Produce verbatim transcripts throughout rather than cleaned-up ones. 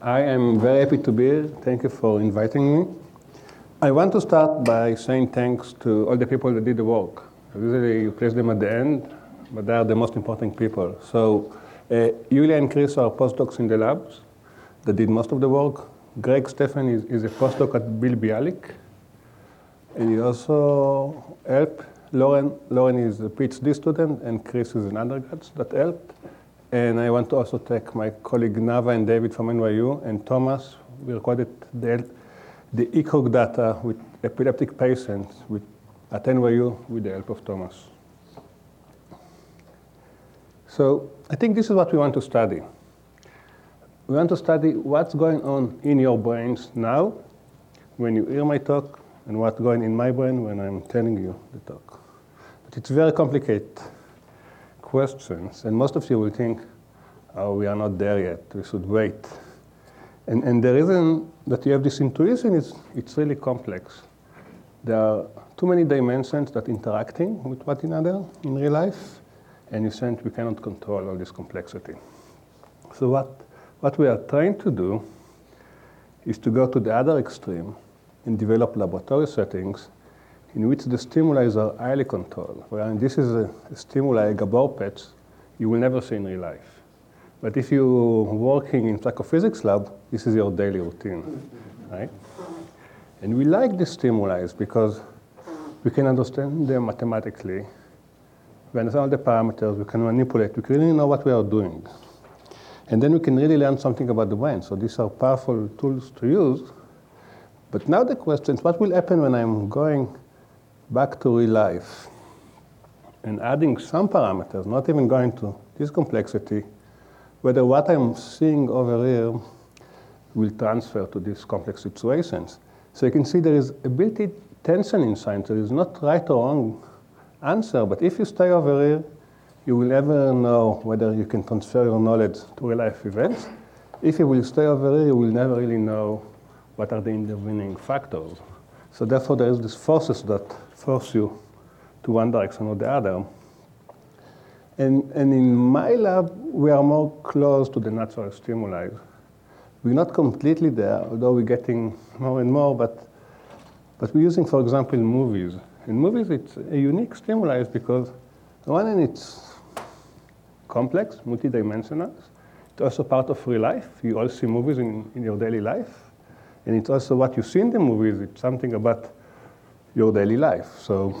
I am very happy to be here. Thank you for inviting me. I want to start by saying thanks to all the people that did the work. Usually you place them at the end, but they are the most important people. So uh, Yulia and Chris are postdocs in the labs that did most of the work. Greg Stephan is, is a postdoc at Bill Bialik. And he also helped. Lauren, Lauren is a PhD student, and Chris is an undergrad that helped. And I want to also thank my colleague Nava and David from N Y U, and Thomas. We recorded the, the E C O G data with epileptic patients with, at N Y U with the help of Thomas. So I think this is what we want to study. We want to study what's going on in your brains now when you hear my talk, and what's going in my brain when I'm telling you the talk. But it's very complicated questions, and most of you will think, oh, we are not there yet, we should wait. And, and the reason that you have this intuition is it's really complex. There are too many dimensions that interacting with one another in real life, and you sense we cannot control all this complexity. So what, what we are trying to do is to go to the other extreme and develop laboratory settings in which the stimuli are highly controlled. Well, this is a, a stimuli, a Gabor patch, you will never see in real life. But if you're working in psychophysics lab, this is your daily routine, right? And we like the stimuli because we can understand them mathematically. We understand all the parameters, we can manipulate, we can really know what we are doing. And then we can really learn something about the brain. So these are powerful tools to use. But now the question is, what will happen when I'm going back to real life and adding some parameters, not even going to this complexity, whether what I'm seeing over here will transfer to these complex situations. So you can see there is a built-in tension in science. There is not right or wrong answer, but if you stay over here, you will never know whether you can transfer your knowledge to real-life events. If you will stay over here, you will never really know what are the intervening factors. So therefore, there is these forces that force you to one direction or the other. And, and in my lab, we are more close to the natural stimuli. We're not completely there, although we're getting more and more, but, but we're using, for example, movies. In movies, it's a unique stimuli because one hand, it's complex, multidimensional. It's also part of real life. You all see movies in, in your daily life. And it's also what you see in the movies. It's something about your daily life. So,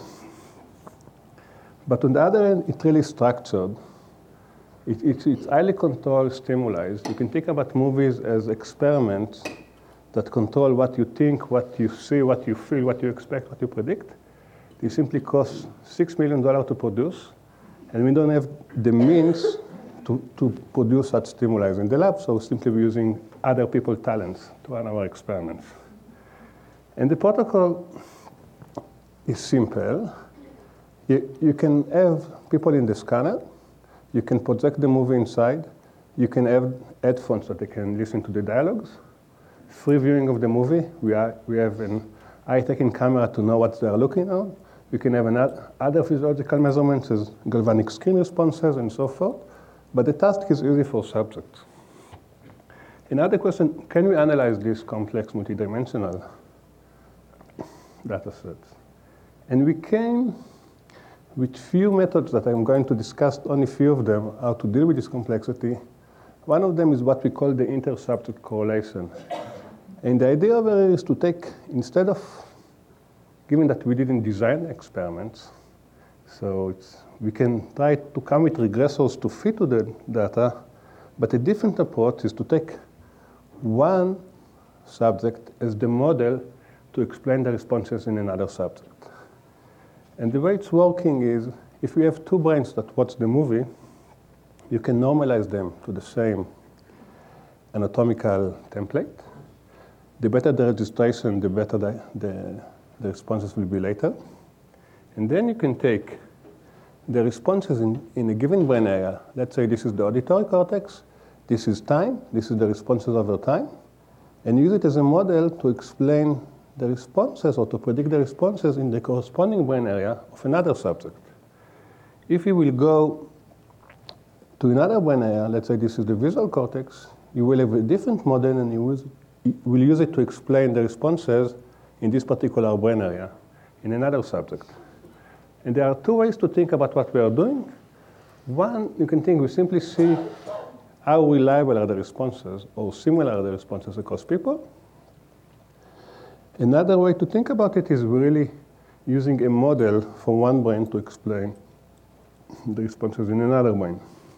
but on the other hand, it's really structured. It, it, it's highly controlled stimuli. You can think about movies as experiments that control what you think, what you see, what you feel, what you expect, what you predict. They simply cost six million dollars to produce, and we don't have the means to, to produce such stimuli in the lab, so simply we're using other people's talents to run our experiments. And the protocol is simple. You, you can have people in the scanner. You can project the movie inside. You can have headphones that they can listen to the dialogues. Free viewing of the movie. We, are, we have an eye-tracking camera to know what they are looking at. We can have another, other physiological measurements as galvanic skin responses and so forth. But the task is easy for subjects. Another question, can we analyze these complex multidimensional data sets? And we came with few methods that I'm going to discuss, only few of them, how to deal with this complexity. One of them is what we call the inter-subject correlation. And the idea of it is to take, instead of, given that we didn't design experiments, so it's, we can try to come with regressors to fit to the data, but a different approach is to take one subject as the model to explain the responses in another subject. And the way it's working is, if we have two brains that watch the movie, you can normalize them to the same anatomical template. The better the registration, the better the, the, the responses will be later. And then you can take the responses in, in a given brain area. Let's say this is the auditory cortex, this is time, this is the responses over time, and use it as a model to explain the responses or to predict the responses in the corresponding brain area of another subject. If you will go to another brain area, let's say this is the visual cortex, you will have a different model, and you will, you will use it to explain the responses in this particular brain area in another subject. And there are two ways to think about what we are doing. One, you can think we simply see how reliable are the responses or similar are the responses across people. Another way to think about it is really using a model for one brain to explain the responses in another brain.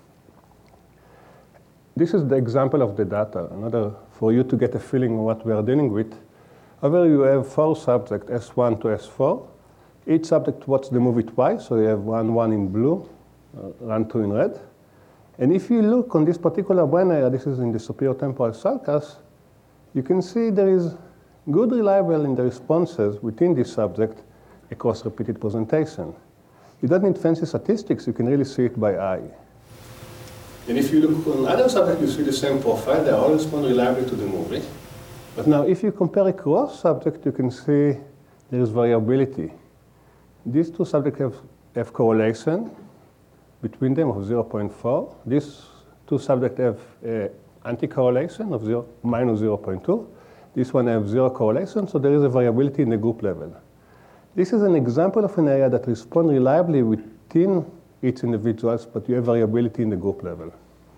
This is the example of the data. Another, for you to get a feeling of what we are dealing with. Over you have four subjects, S one to S four. Each subject watched the movie twice, so you have run one in blue, uh, run two in red. And if you look on this particular brain area, this is in the superior temporal sulcus, you can see there is good reliability in the responses within this subject across repeated presentation. You don't need fancy statistics, you can really see it by eye. And if you look on other subjects, you see the same profile, they all respond reliably to the movie. But now if you compare across subjects, you can see there is variability. These two subjects have, have correlation between them of zero point four. These two subjects have uh, anti-correlation of zero, minus zero point two. This one has zero correlation, so there is a variability in the group level. This is an example of an area that responds reliably within each individual, but you have variability in the group level.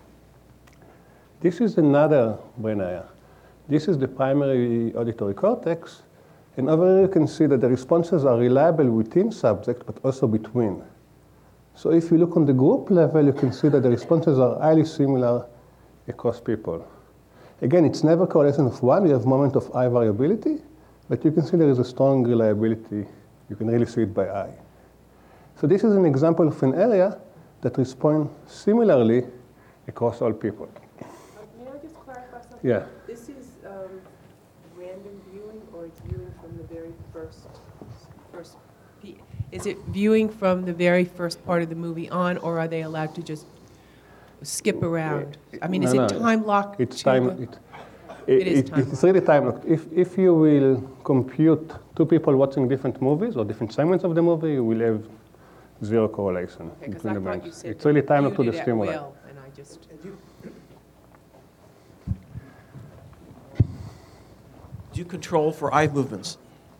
This is another brain area. This is the primary auditory cortex. And over here you can see that the responses are reliable within subjects, but also between. So if you look on the group level, you can see that the responses are highly similar across people. Again, it's never correlation of one. You have moment of high variability, but you can see there is a strong reliability. You can really see it by eye. So this is an example of an area that responds similarly across all people. May I just clarify something? Yeah. This is um, random viewing, or it's viewing from the very first, first p- is it viewing from the very first part of the movie on, or are they allowed to just skip around? I mean, is No, it no, time locked? It's to time. the- It, It is it, time it's really time locked. If, if you will compute two people watching different movies or different segments of the movie, you will have zero correlation Okay, 'cause between I the thought brains. you said It's really time locked to viewed the it at stimuli. will, and I just. Do you control for eye movements?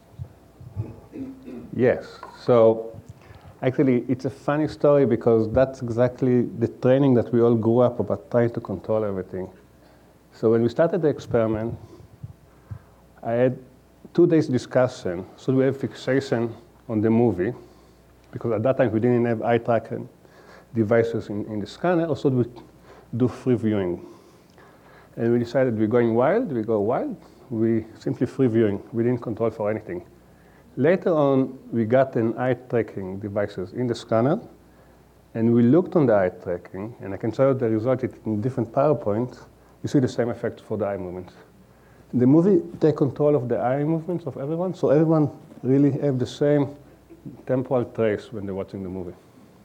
Yes. So actually, it's a funny story because that's exactly the training that we all grew up about trying to control everything. So when we started the experiment, I had two days discussion. Should we have fixation on the movie? Because at that time we didn't have eye tracking devices in, in the scanner, or should we do free viewing? And we decided we're going wild, we go wild. We simply free viewing. We didn't control for anything. Later on, we got an eye tracking devices in the scanner, and we looked on the eye tracking, and I can show you the result in different PowerPoints. You see the same effect for the eye movements. The movie take control of the eye movements of everyone, so everyone really have the same temporal trace when they're watching the movie.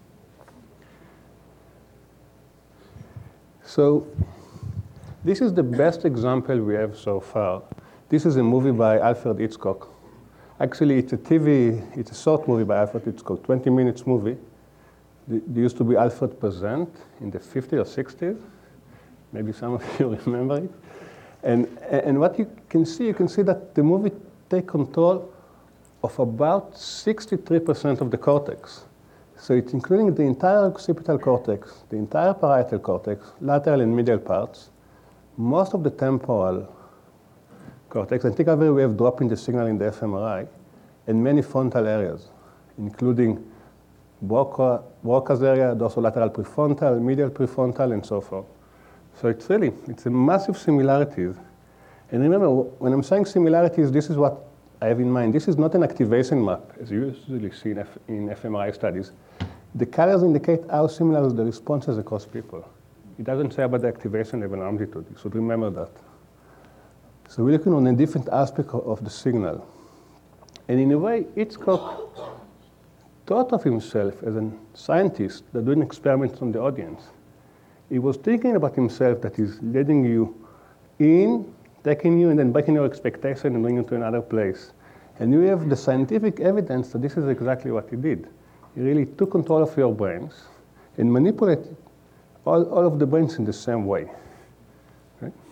So this is the best example we have so far. This is a movie by Alfred Hitchcock. Actually, it's a T V, it's a short movie by Alfred Hitchcock, twenty minutes movie. There used to be Alfred Present in the fifties or sixties. Maybe some of you remember it. And, and what you can see, you can see that the movie take control of about sixty-three percent of the cortex. So it's including the entire occipital cortex, the entire parietal cortex, lateral and medial parts, most of the temporal cortex. And think of it, we have drop in the signal in the fMRI, and many frontal areas, including Broca, Broca's area, dorsolateral prefrontal, medial prefrontal, and so forth. So it's really, it's a massive similarities. And remember, when I'm saying similarities, this is what I have in mind. This is not an activation map, as you usually see in, F, in fMRI studies. The colors indicate how similar is the responses across people. It doesn't say about the activation level and amplitude. You should remember that. So we're looking on a different aspect of the signal. And in a way, Hitchcock thought of himself as a scientist that doing experiments on the audience. He was thinking about himself that he's leading you in, taking you, and then breaking your expectation and bringing you to another place. And you have the scientific evidence that this is exactly what he did. He really took control of your brains and manipulated all, all of the brains in the same way. Right?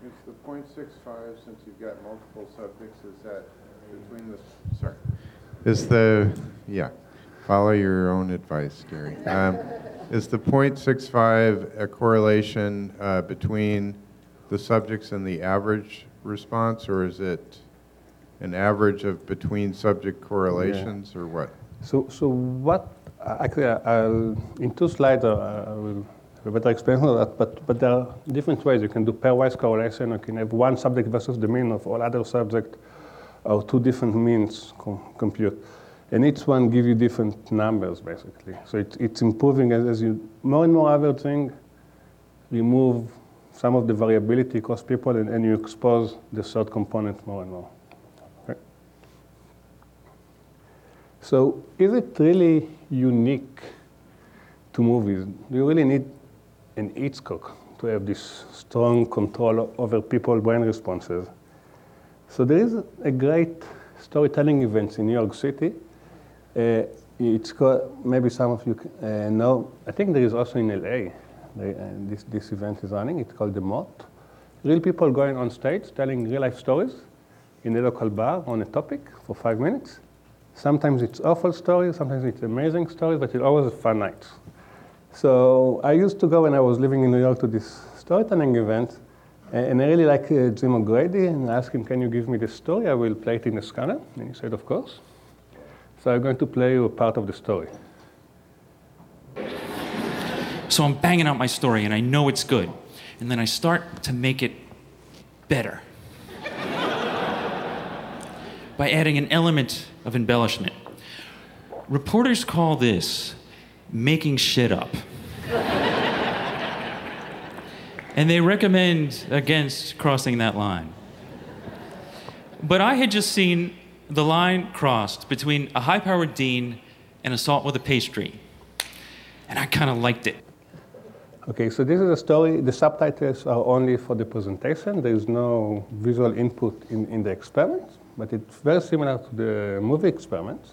Is the point six five, since you've got multiple subjects, is that between the, sorry, is the, yeah, follow your own advice, Gary. Um, is the point six five a correlation uh, between the subjects and the average response, or is it an average of between subject correlations, yeah. or what? So, so what, actually, I'll, in two slides, uh, I will have a better explanation of that, but, but there are different ways. You can do pairwise correlation, you can have one subject versus the mean of all other subjects, or two different means com compute. And each one gives you different numbers, basically. So it, it's improving as, as you, more and more averaging, remove some of the variability across people, and, and you expose the third component more and more. Okay. So is it really unique to movies? Do you really need an Hitchcock to have this strong control over people's brain responses? So there is a great storytelling event in New York City. Uh, it's called, maybe some of you uh, know, I think there is also in L A. They, uh, this, this event is running. It's called The Motte. Real people going on stage telling real life stories in a local bar on a topic for five minutes. Sometimes it's awful stories, sometimes it's amazing stories, but it's always a fun night. So I used to go when I was living in New York to this storytelling event, and I really like uh, Jim O'Grady, and I asked him, can you give me the story? I will play it in the scanner. And he said, of course. So I'm going to play you a part of the story. So I'm banging out my story, and I know it's good. And then I start to make it better by adding an element of embellishment. Reporters call this making shit up. And they recommend against crossing that line. But I had just seen the line crossed between a high-powered dean and assault with a pastry. And I kind of liked it. Okay, so this is a story. The subtitles are only for the presentation. There is no visual input in, in the experiment, but it's very similar to the movie experiments.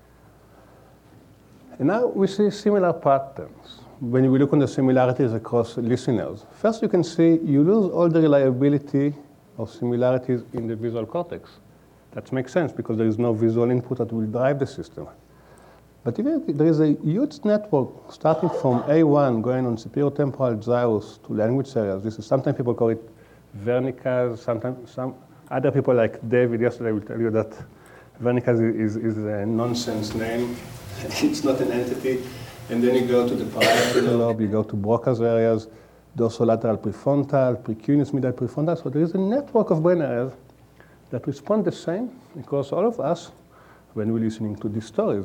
And now we see similar patterns when we look on the similarities across listeners. First, you can see you lose all the reliability of similarities in the visual cortex. That makes sense because there is no visual input that will drive the system. But even there is a huge network starting from A one going on superior temporal gyrus to language areas. This is sometimes people call it Wernicke's. Sometimes some other people like David yesterday will tell you that Wernicke's is, is a nonsense name. It's not an entity. And then you go to the parietal lobe, you go to Broca's areas, dorsolateral prefrontal, precuneus medial prefrontal. So there is a network of brain areas that respond the same across all of us when we're listening to these stories.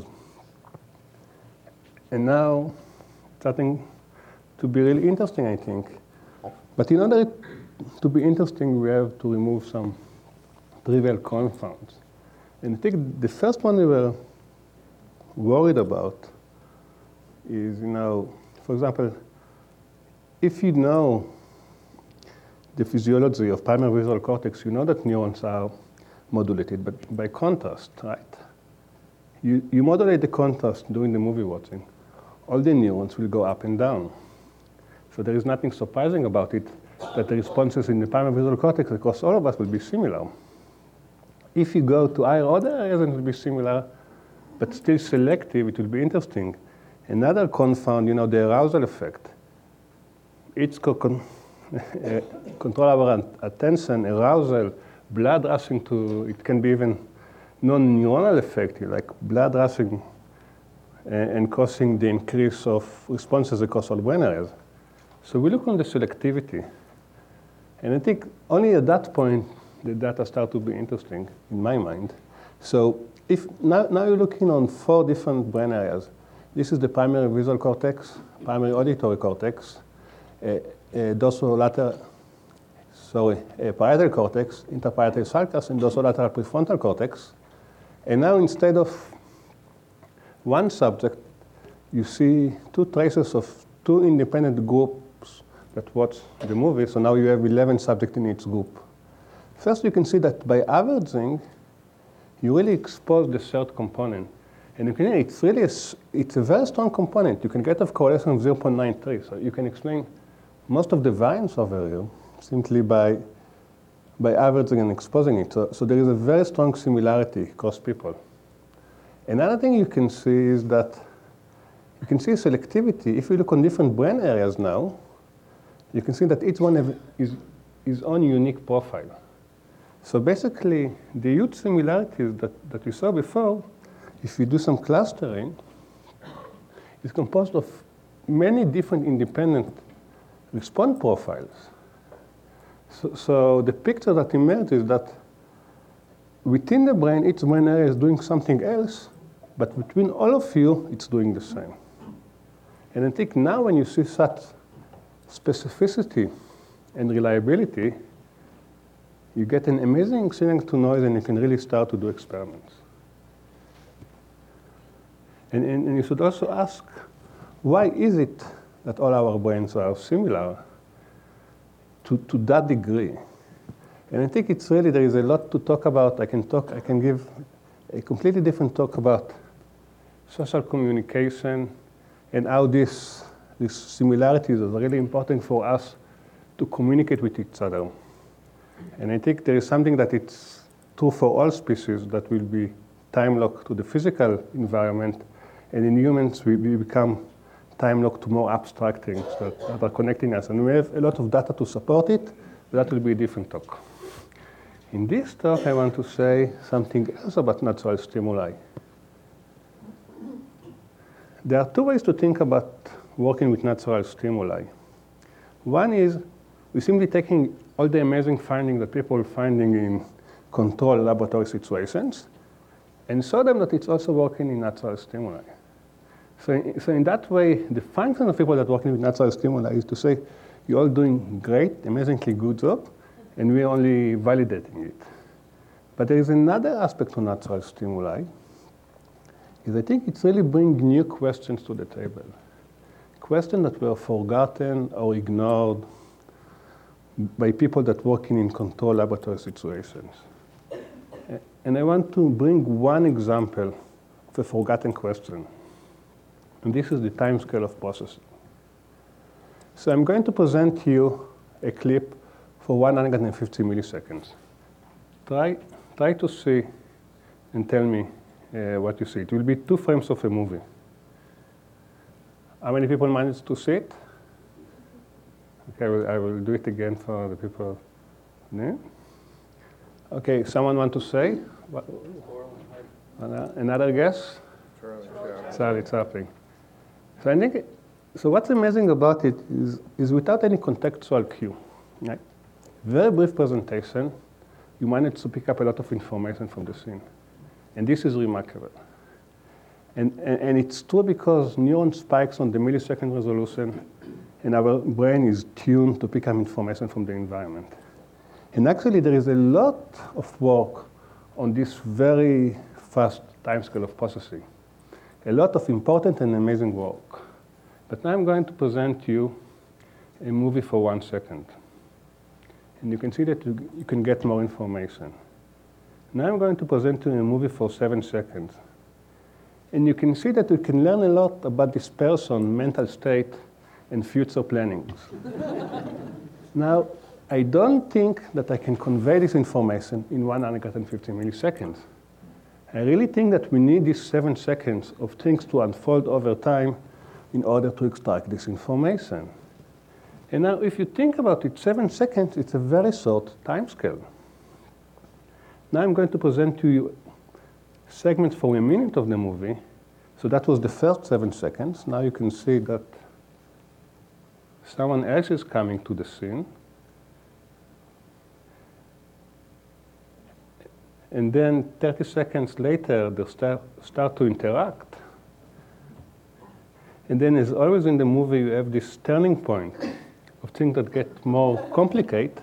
And now, starting to be really interesting, I think. But in order to be interesting, we have to remove some trivial confounds. And I think the first one we were worried about is, you know, for example, if you know the physiology of primary visual cortex, you know that neurons are modulated, but by contrast, right? You, you modulate the contrast during the movie watching. All the neurons will go up and down. So there is nothing surprising about it that the responses in the primary visual cortex across all of us will be similar. If you go to higher order areas, it will be similar, but still selective, it will be interesting. Another confound, you know, the arousal effect. It's co con uh, control our attention, arousal, blood rushing to, it can be even non-neuronal effect, like blood rushing and causing the increase of responses across all brain areas. So we look on the selectivity. And I think only at that point, the data start to be interesting, in my mind. So if now, now you're looking on four different brain areas. This is the primary visual cortex, primary auditory cortex, uh, uh, dorsolateral, sorry, uh, parietal cortex, interparietal sulcus, and dorsolateral prefrontal cortex. And now instead of one subject, you see two traces of two independent groups that watch the movie. So now you have eleven subjects in each group. First, you can see that by averaging, you really expose the third component. And you can, it's really a, it's a very strong component. You can get a correlation of zero point nine three. So you can explain most of the variance over here simply by by averaging and exposing it. So, so there is a very strong similarity across people. Another thing you can see is that you can see selectivity. If you look on different brain areas now, you can see that each one have is his own unique profile. So basically, the huge similarities that, that we saw before, if we do some clustering, is composed of many different independent response profiles. So, so the picture that emerges is that within the brain, each brain area is doing something else, but between all of you, it's doing the same. And I think now when you see such specificity and reliability, you get an amazing signal to noise, and you can really start to do experiments. And, and, and you should also ask, why is it that all our brains are similar to, to that degree? And I think it's really, there is a lot to talk about. I can talk, I can give a completely different talk about social communication and how this, these similarities are really important for us to communicate with each other. And I think there is something that it's true for all species that will be time-locked to the physical environment. And in humans, we, we become time-locked to more abstract things that, that are connecting us. And we have a lot of data to support it, but that will be a different talk. In this talk, I want to say something else about natural stimuli. There are two ways to think about working with natural stimuli. One is we're simply taking all the amazing findings that people are finding in controlled laboratory situations and show them that it's also working in natural stimuli. So, so in that way, the function of people that are working with natural stimuli is to say, you're all doing great, amazingly good job, and we're only validating it. But there is another aspect to natural stimuli, is I think it's really bringing new questions to the table. Questions that were forgotten or ignored by people that working in controlled laboratory situations. And I want to bring one example of a forgotten question. And this is the time scale of processing. So I'm going to present you a clip for one hundred fifty milliseconds. Try, try to see and tell me uh, what you see. It will be two frames of a movie. How many people managed to see it? Okay, I will, I will do it again for the people. No? Okay, someone want to say? What? Another guess? Charlie Chaplin. Charlie Chaplin. So I think, so what's amazing about it is, is without any contextual cue, right? Very brief presentation, you manage to pick up a lot of information from the scene. And this is remarkable. And, and, and it's true because neuron spikes on the millisecond resolution, and our brain is tuned to pick up information from the environment. And actually, there is a lot of work on this very fast timescale of processing. A lot of important and amazing work. But now I'm going to present you a movie for one second. And you can see that you, you can get more information. Now I'm going to present you a movie for seven seconds. And you can see that you can learn a lot about this person's mental state and future plannings. Now, I don't think that I can convey this information in one hundred fifty milliseconds. I really think that we need these seven seconds of things to unfold over time in order to extract this information. And now, if you think about it, seven seconds, it's a very short time scale. Now I'm going to present to you segments for a minute of the movie. So that was the first seven seconds. Now you can see that someone else is coming to the scene. And then thirty seconds later, they start, start to interact. And then, as always in the movie, you have this turning point of things that get more complicated.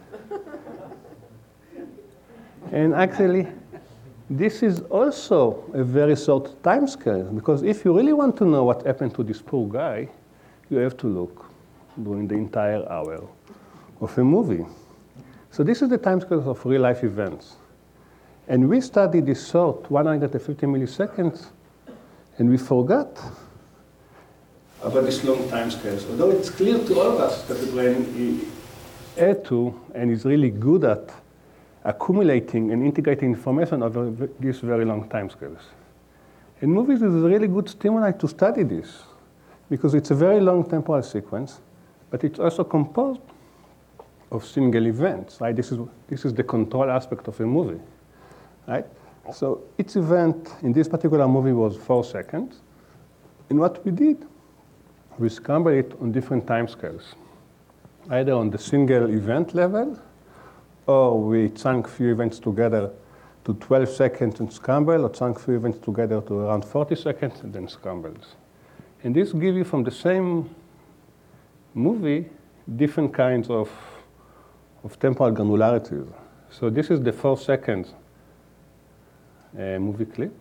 And actually, this is also a very short time scale, because if you really want to know what happened to this poor guy, you have to look during the entire hour of a movie. So this is the time scale of real-life events. And we studied this short one hundred fifty milliseconds, and we forgot about these long time scales. Although it's clear to all of us that the brain had to and is really good at accumulating and integrating information over v- these very long timescales. And movies is a really good stimuli to study this, because it's a very long temporal sequence, but it's also composed of single events, right? This is, this is the control aspect of a movie, right? So each event in this particular movie was four seconds. And what we did, we scrambled it on different timescales, either on the single event level, or we chunk few events together to twelve seconds and scramble, or chunk few events together to around forty seconds and then scrambles. And this gives you from the same movie different kinds of, of temporal granularities. So this is the four seconds uh, movie clip.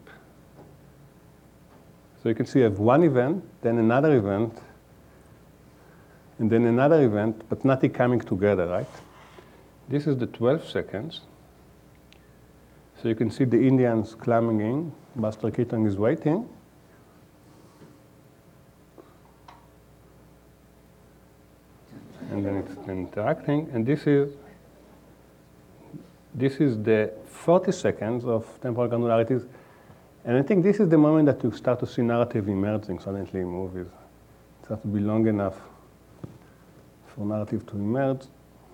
So you can see you have one event, then another event, and then another event, but nothing coming together, right? This is the twelve seconds. So you can see the Indians climbing in. Buster Keaton is waiting. And then it's interacting. And this is this is the forty seconds of temporal granularities. And I think this is the moment that you start to see narrative emerging suddenly in movies. It has to be long enough for narrative to emerge.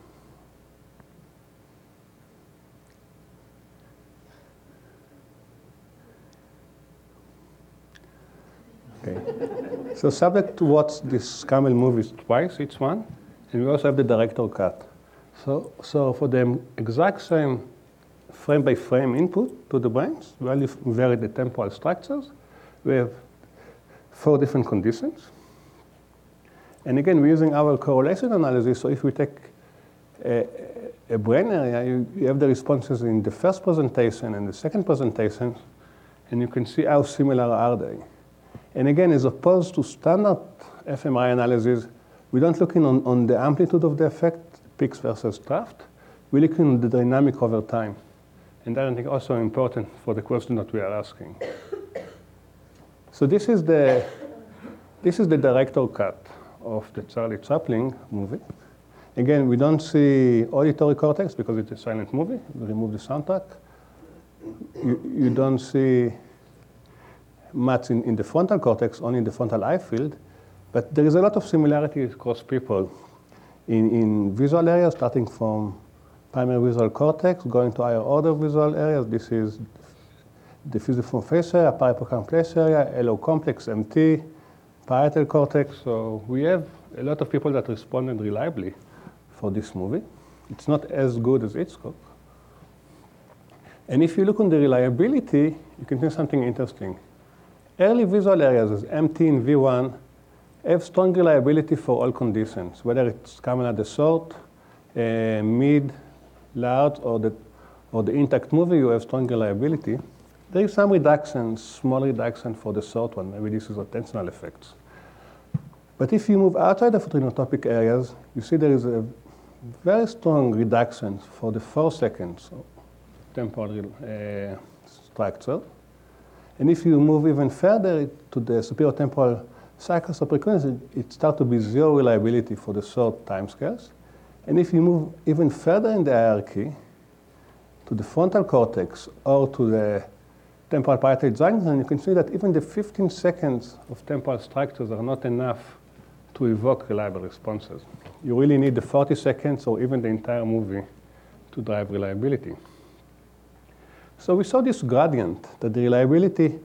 Okay. So subject to watch these Camel movies twice, each one, and we also have the director cut. So, so for the exact same frame-by-frame input to the brains, we only vary the temporal structures. We have four different conditions. And again, we're using our correlation analysis. So if we take a, a brain area, you, you have the responses in the first presentation and the second presentation, and you can see how similar are they. And again, as opposed to standard fMRI analysis, we don't look in on, on the amplitude of the effect, peaks versus trough. We look in the dynamic over time. And that I think also important for the question that we are asking. So this is the, this is the director cut of the Charlie Chaplin movie. Again, we don't see auditory cortex because it's a silent movie. We remove the soundtrack. You, you don't see much in, in the frontal cortex, only in the frontal eye field. But there is a lot of similarities across people in, in visual areas, starting from primary visual cortex, going to higher order visual areas. This is the fusiform face area, parahippocampal place area, L O complex, M T, parietal cortex. So we have a lot of people that responded reliably for this movie. It's not as good as Hitchcock. And if you look on the reliability, you can see something interesting. Early visual areas as M T and V one have strong reliability for all conditions, whether it's Camel at the short, uh, mid, large, or the, or the intact movie, you have strong reliability. There is some reduction, small reduction for the short one. Maybe this is attentional effects. But if you move outside of photonotopic areas, you see there is a very strong reduction for the four seconds temporal uh, structure. And if you move even further to the superior temporal cycles of frequency, it starts to be zero reliability for the short timescales. And if you move even further in the hierarchy to the frontal cortex or to the temporal parietal junction, you can see that even the fifteen seconds of temporal structures are not enough to evoke reliable responses. You really need the forty seconds or even the entire movie to drive reliability. So we saw this gradient that the reliability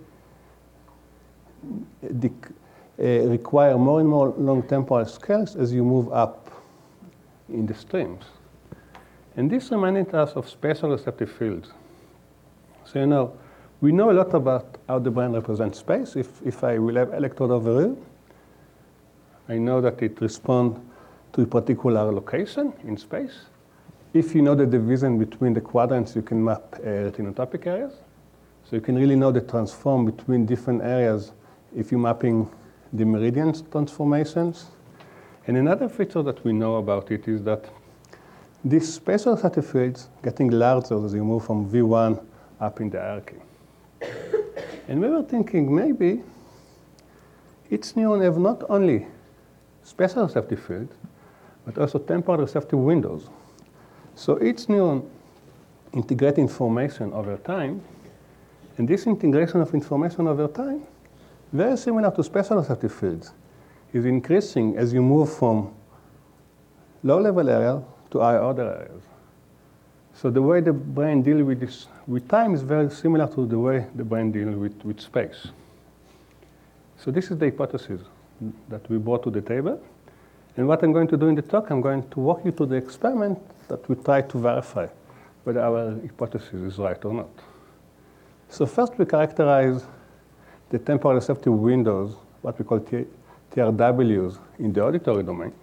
dec- uh, require more and more long temporal scales as you move up in the streams. And this reminded us of spatial receptive fields. So you know, we know a lot about how the brain represents space. If, if I will have electrode over here, I know that it responds to a particular location in space. If you know the division between the quadrants, you can map uh, retinotopic areas. So you can really know the transform between different areas if you're mapping the meridians transformations. And another feature that we know about it is that these spatial receptive fields getting larger as you move from V one up in the hierarchy. And we were thinking maybe each neuron have not only spatial receptive fields, but also temporal receptive windows. So each neuron integrate information over time. And this integration of information over time, very similar to spatial receptive fields, is increasing as you move from low-level area to higher-order areas. So the way the brain deals with this with time is very similar to the way the brain deals with, with space. So this is the hypothesis that we brought to the table. And what I'm going to do in the talk, I'm going to walk you through the experiment that we try to verify whether our hypothesis is right or not. So first we characterize the temporal receptive windows, what we call T R Ws, in the auditory domain.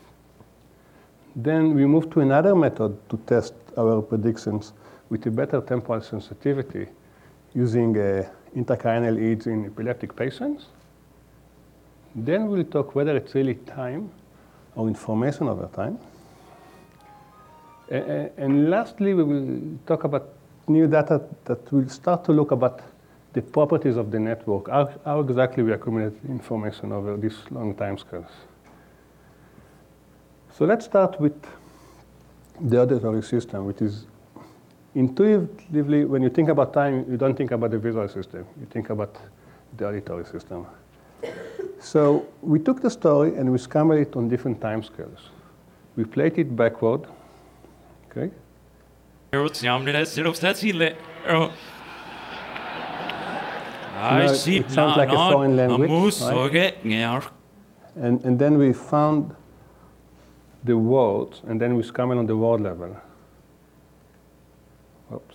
Then we move to another method to test our predictions with a better temporal sensitivity using uh, intracranial E E Gs in epileptic patients. Then we'll talk whether it's really time or information over time. Uh, and lastly, we will talk about new data that will start to look about the properties of the network, how, how exactly we accumulate information over these long time scales. So let's start with the auditory system, which is intuitively, when you think about time, you don't think about the visual system. You think about the auditory system. So we took the story and we scrambled it on different time scales. We played it backward, okay? I Now, see it sounds like a foreign language, right? right? And, and then we found the words, and then we scrambled on the word level. Oops.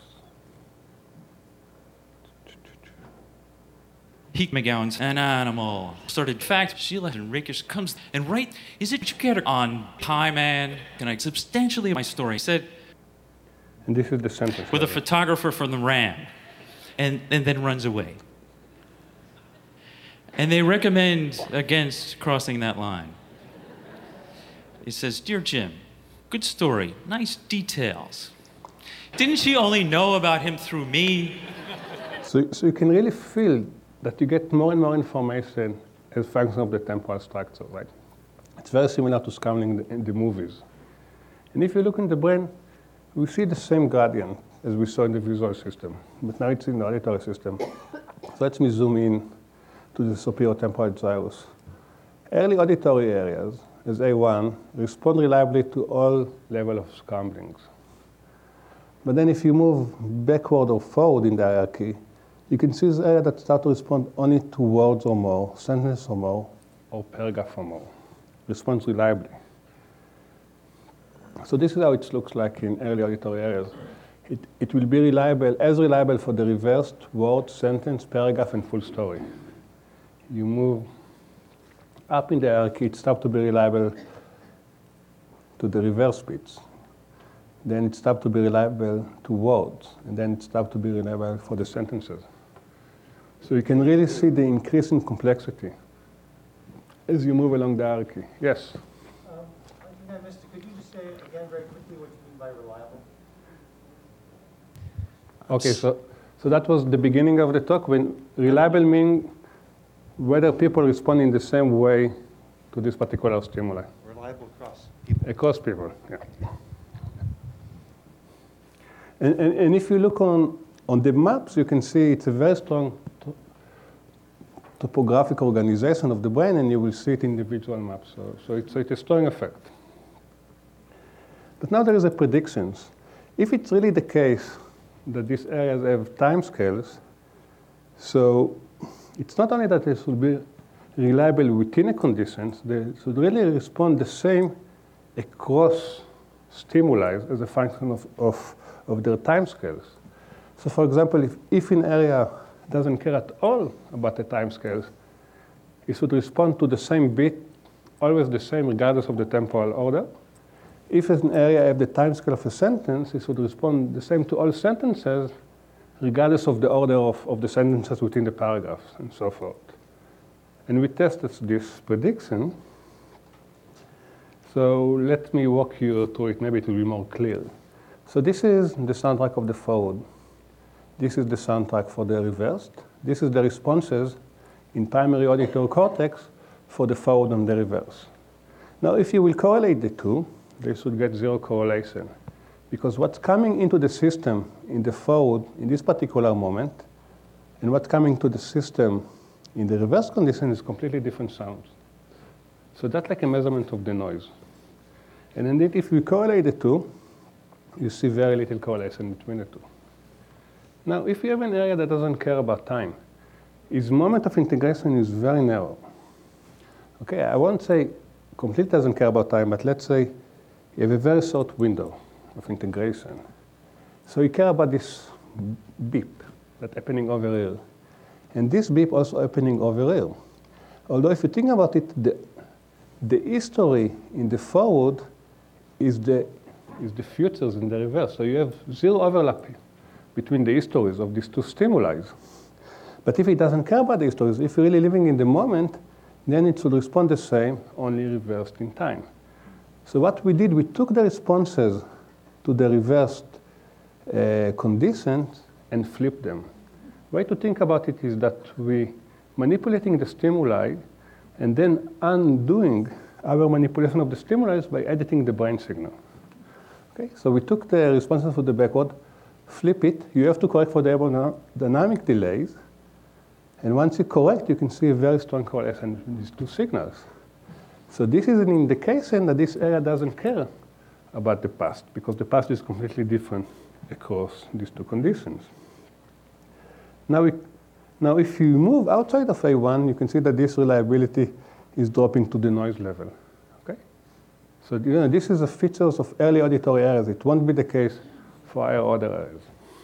Pete McGowan's an animal. Started fact, Sheila Henricus comes and right, is it you get on Pie Man? Can I substantially my story? Said And this is the sentence. with a level. photographer from the Ram, and, and then runs away. And they recommend against crossing that line. It says, Dear Jim, good story, nice details. Didn't she only know about him through me? So, so you can really feel that you get more and more information as a function of the temporal structure, right? It's very similar to scrambling in the, in the movies. And if you look in the brain, we see the same gradient as we saw in the visual system, but now it's in the auditory system. So let me zoom in to the superior temporal gyrus. Early auditory areas, as A one, respond reliably to all levels of scramblings. But then if you move backward or forward in the hierarchy, you can see this area that start to respond only to words or more, sentences or more, or paragraph or more. Responds reliably. So this is how it looks like in early auditory areas. It, it will be reliable, as reliable for the reversed word, sentence, paragraph, and full story. You move up in the hierarchy, it starts to be reliable to the reverse bits. Then it stops to be reliable to words, and then it stops to be reliable for the sentences. So you can really see the increase in complexity as you move along the hierarchy. Yes? Um, I think I missed it. Could you just say again very quickly what you mean by reliable? Okay, so, so that was the beginning of the talk, when reliable means whether people respond in the same way to this particular stimuli. Reliable across people. Across people, yeah. And, and, and if you look on, on the maps, you can see it's a very strong to, topographic organization of the brain, and you will see it in the visual maps. So, so it's, it's a strong effect. But now there is a predictions. If it's really the case that these areas have time scales, so it's not only that they should be reliable within a conditions, they should really respond the same across stimuli as a function of, of, of their time scales. So for example, if, if an area doesn't care at all about the time scales, it should respond to the same bit, always the same regardless of the temporal order. If an area has the time scale of a sentence, it should respond the same to all sentences regardless of the order of, of the sentences within the paragraphs, and so forth. And we tested this prediction. So let me walk you through it, maybe it will be more clear. So this is the soundtrack of the forward. This is the soundtrack for the reversed. This is the responses in primary auditory cortex for the forward and the reverse. Now, if you will correlate the two, they should get zero correlation. Because what's coming into the system in the forward in this particular moment, and what's coming to the system in the reverse condition is completely different sounds. So that's like a measurement of the noise. And indeed, if we correlate the two, you see very little correlation between the two. Now, if you have an area that doesn't care about time, its moment of integration is very narrow. Okay, I won't say completely doesn't care about time, but let's say you have a very short window of integration. So you care about this beep that's happening over here. And this beep also happening over here. Although if you think about it, the, the history in the forward is the, is the futures in the reverse. So you have zero overlap between the histories of these two stimuli. But if it doesn't care about the histories, if you're really living in the moment, then it should respond the same, only reversed in time. So what we did, we took the responses to the reversed uh, conditions and flipped them. The way to think about it is that we manipulating the stimuli and then undoing our manipulation of the stimuli by editing the brain signal. Okay, so we took the responses for the backward, flip it. You have to correct for the aerodynamic delays. And once you correct, you can see a very strong correlation between these two signals. So this is an indication that this area doesn't care about the past, because the past is completely different across these two conditions. Now, we, now if you move outside of A one, you can see that this reliability is dropping to the noise level. Okay? So you know, this is the features of early auditory areas. It won't be the case for our other areas.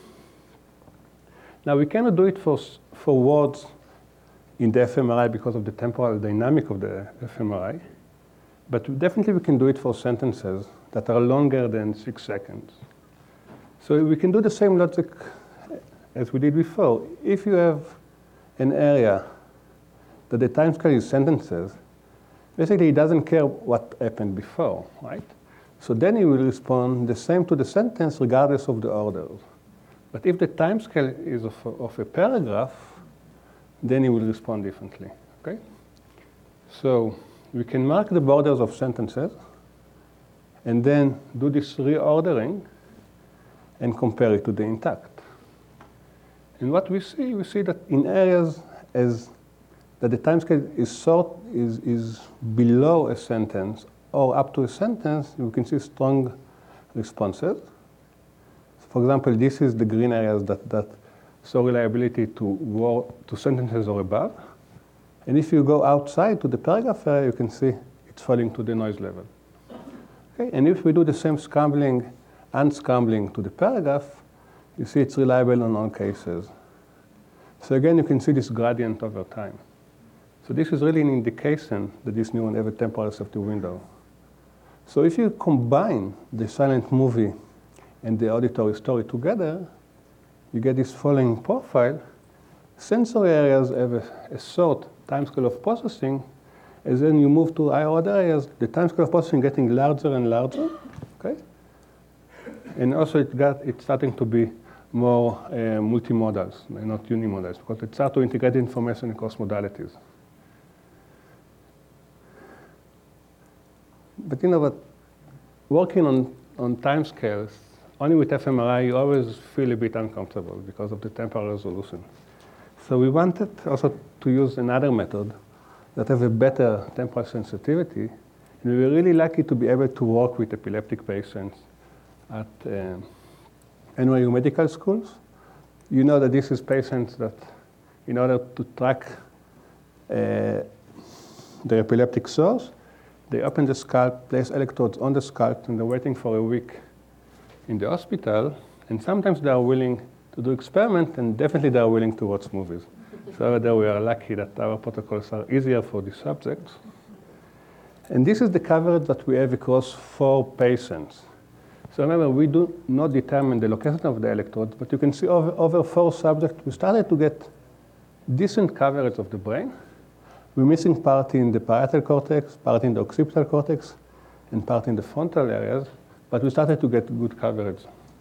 Now, we cannot do it for, for words in the fMRI because of the temporal dynamic of the fMRI. But definitely we can do it for sentences that are longer than six seconds. So we can do the same logic as we did before. If you have an area that the time scale is sentences, basically it doesn't care what happened before, right? So then it will respond the same to the sentence regardless of the orders. But if the time scale is of a, of a paragraph, then it will respond differently, okay? So we can mark the borders of sentences and then do this reordering and compare it to the intact. And what we see, we see that in areas as that the time scale is short, is, is below a sentence or up to a sentence, we can see strong responses. For example, this is the green areas that, that show reliability to, word, to sentences or above. And if you go outside to the paragraph area, you can see it's falling to the noise level. Okay? And if we do the same scrambling and scrambling to the paragraph, you see it's reliable in all cases. So again, you can see this gradient over time. So this is really an indication that this neuron have a temporal receptive window. So if you combine the silent movie and the auditory story together, you get this following profile. Sensory areas have a, a short time scale of processing. As then you move to other areas, the time scale of processing getting larger and larger. Okay? And also it got, it's starting to be more uh, multimodals, not unimodals, because it starts to integrate information across modalities. But you know what, working on, on time scales, only with fMRI, you always feel a bit uncomfortable because of the temporal resolution. So we wanted also to use another method that have a better temporal sensitivity. And we were really lucky to be able to work with epileptic patients at uh, N Y U medical schools. You know that this is patients that, in order to track uh, their epileptic source, they open the scalp, place electrodes on the scalp, and they're waiting for a week in the hospital. And sometimes they are willing to do experiments, and definitely they are willing to watch movies. So there we are lucky that our protocols are easier for these subjects. And this is the coverage that we have across four patients. So remember, we do not determine the location of the electrodes, but you can see over, over four subjects, we started to get decent coverage of the brain. We're missing part in the parietal cortex, part in the occipital cortex, and part in the frontal areas, but we started to get good coverage.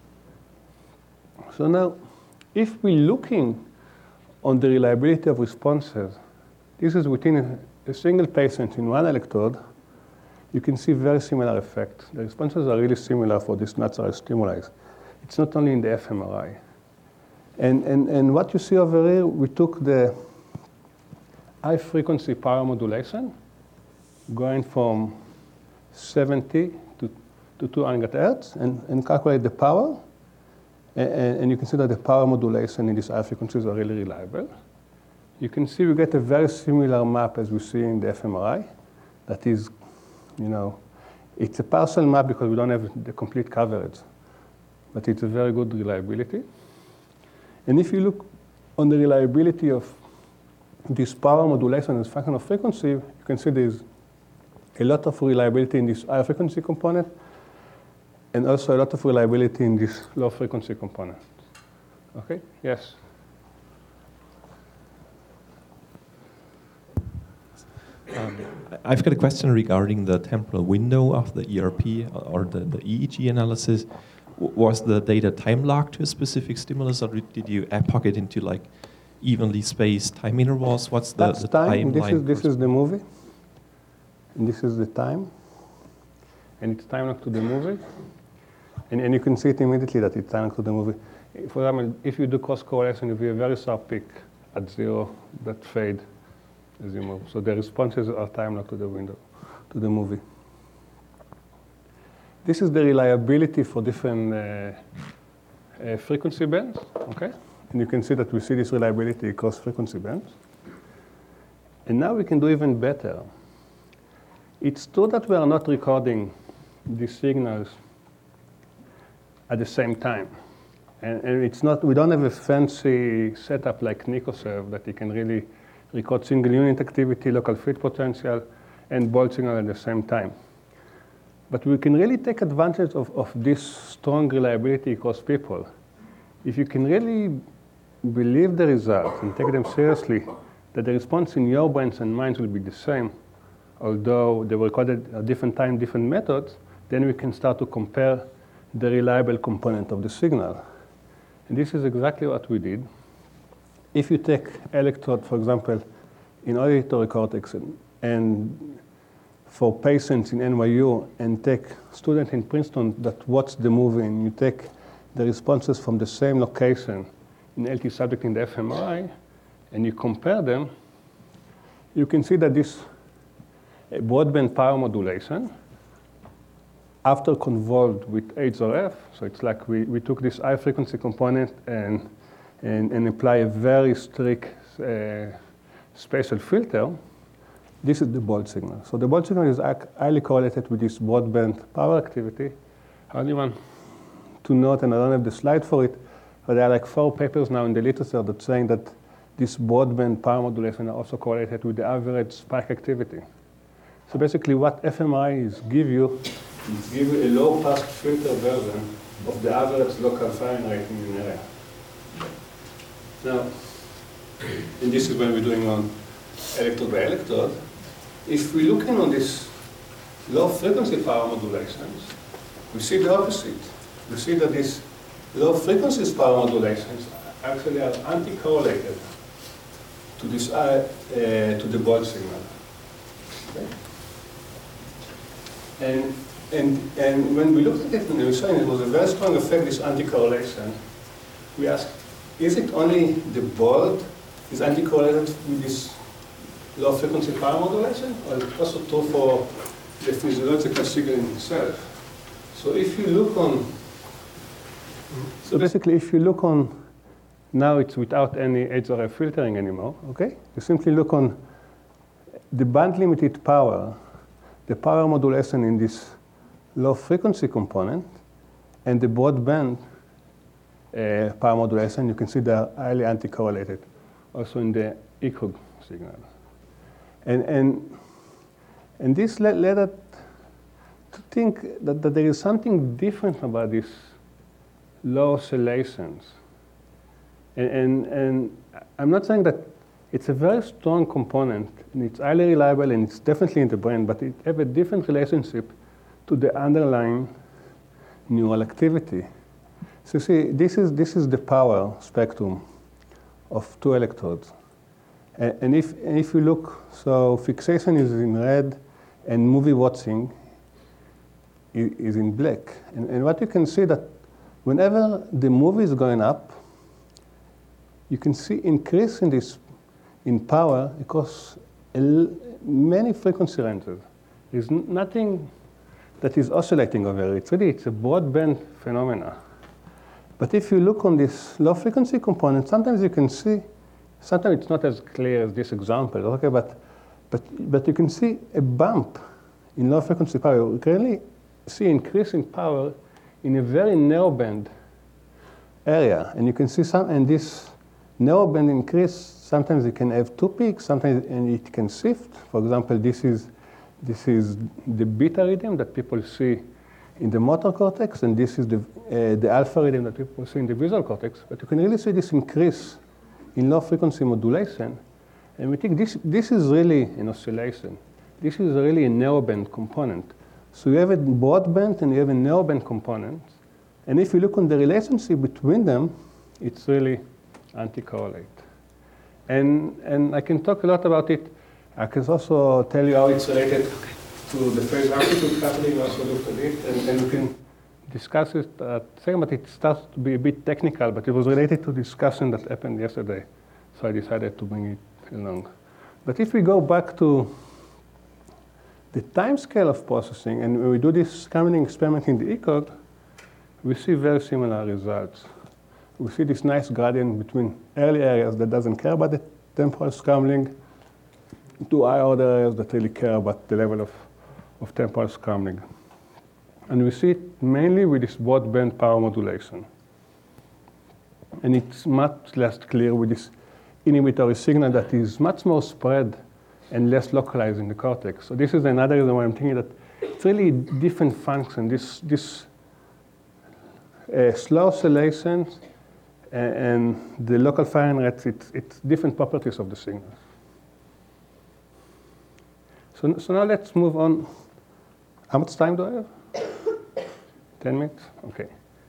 So now, if we're looking on the reliability of responses, this is within a, a single patient in one electrode, you can see very similar effects. The responses are really similar for these natural stimuli. It's not only in the fMRI. And, and, and what you see over here, we took the high frequency power modulation going from seventy to, to two hundred hertz and, and calculate the power. And, and you can see that the power modulation in these high frequencies are really reliable. You can see we get a very similar map as we see in the fMRI. That is, you know, it's a partial map because we don't have the complete coverage, but it's a very good reliability. And if you look on the reliability of this power modulation as a function of frequency, you can see there's a lot of reliability in this high frequency component, and also a lot of reliability in this low frequency component. Okay, yes? Um, I've got a question regarding the temporal window of the E R P or the, the E E G analysis. W was the data time locked to a specific stimulus, or did you epoch it into like evenly spaced time intervals? What's the, That's the time. This timeline? is, this is the movie. And this is the time. And it's time locked to the movie. And, and you can see it immediately that it's time locked to the movie. For example, if you do cross correlation, you have a very sharp peak at zero that fade as you move. So the responses are time locked to the window, to the movie. This is the reliability for different uh, uh, frequency bands, okay? And you can see that we see this reliability across frequency bands. And now we can do even better. It's true that we are not recording these signals at the same time. And, and it's not, we don't have a fancy setup like NiCoServe that you can really record single unit activity, local field potential, and Bolt signal at the same time. But we can really take advantage of, of this strong reliability across people. If you can really believe the results and take them seriously, that the response in your brains and minds will be the same, although they were recorded at different time, different methods, then we can start to compare the reliable component of the signal. And this is exactly what we did. If you take electrode, for example, in auditory cortex, and, and for patients in N Y U, and take students in Princeton that watch the movie, and you take the responses from the same location in L T subject in the fMRI, and you compare them, you can see that this broadband power modulation, after convolved with H R F, so it's like we, we took this high frequency component and, and, and apply a very strict uh, spatial filter. This is the Bolt signal. So the Bolt signal is highly correlated with this broadband power activity. I only want to note, and I don't have the slide for it, but there are like four papers now in the literature that saying that this broadband power modulation are also correlated with the average spike activity. So basically what fMRIs give you is give you a low pass filter version of the average local firing rate in an area. Now, and this is when we're doing on electrode by electrode. If we look in on this low frequency power modulations, we see the opposite. We see that these low frequency power modulations actually are anti-correlated to this uh, uh, to the Bolt signal. Okay? And and and when we looked at it in the design, it was a very strong effect. This anti-correlation. We asked, is it only the Bolt is anti-correlated with this low frequency power modulation, or is it also true for the physiological signal in itself? So if you look on, so basically if you look on, now it's without any H R F filtering anymore, okay? You simply look on the band limited power, the power modulation in this low frequency component, and the broadband uh, power modulation, you can see they are highly anti-correlated, also in the E C R U signal. And, and, and this led, led us to think that, that there is something different about these low oscillations. And, and, and I'm not saying that it's a very strong component, and it's highly reliable, and it's definitely in the brain, but it has a different relationship to the underlying neural activity. So see, this is, this is the power spectrum of two electrodes. And if, and if you look, so fixation is in red, and movie watching i- is in black. And, and what you can see that whenever the movie is going up, you can see increase in this in power across a l- many frequency ranges. There's n- nothing that is oscillating over here. It's really it's a broadband phenomena. But if you look on this low frequency component, sometimes you can see, sometimes it's not as clear as this example, okay, but but but you can see a bump in low frequency power. You can really see increase in power in a very narrow band area, and you can see some, and this narrow band increase, sometimes it can have two peaks, sometimes and it can shift. For example, this is this is the beta rhythm that people see in the motor cortex, and this is the uh, the alpha rhythm that people see in the visual cortex. But you can really see this increase in low frequency modulation, and we think this this is really an oscillation. This is really a narrowband component. So you have a broadband and you have a narrowband component, and if you look on the relationship between them, it's really anti-correlate. And and I can talk a lot about it. I can also tell you how it's related to the phase amplitude coupling. We also looked at it, and, and we can discuss it at second, but it starts to be a bit technical, but it was related to discussion that happened yesterday, so I decided to bring it along. But if we go back to the time scale of processing, and when we do this scrambling experiment in the ECOG, we see very similar results. We see this nice gradient between early areas that doesn't care about the temporal scrambling to high order areas that really care about the level of, of temporal scrambling. And we see it mainly with this broadband power modulation. And it's much less clear with this inhibitory signal that is much more spread and less localized in the cortex. So this is another reason why I'm thinking that it's really different function. This, this uh, slow oscillations and, and the local firing rates, it's, it's different properties of the signals. So, so now let's move on. How much time do I have? Ten minutes? Okay.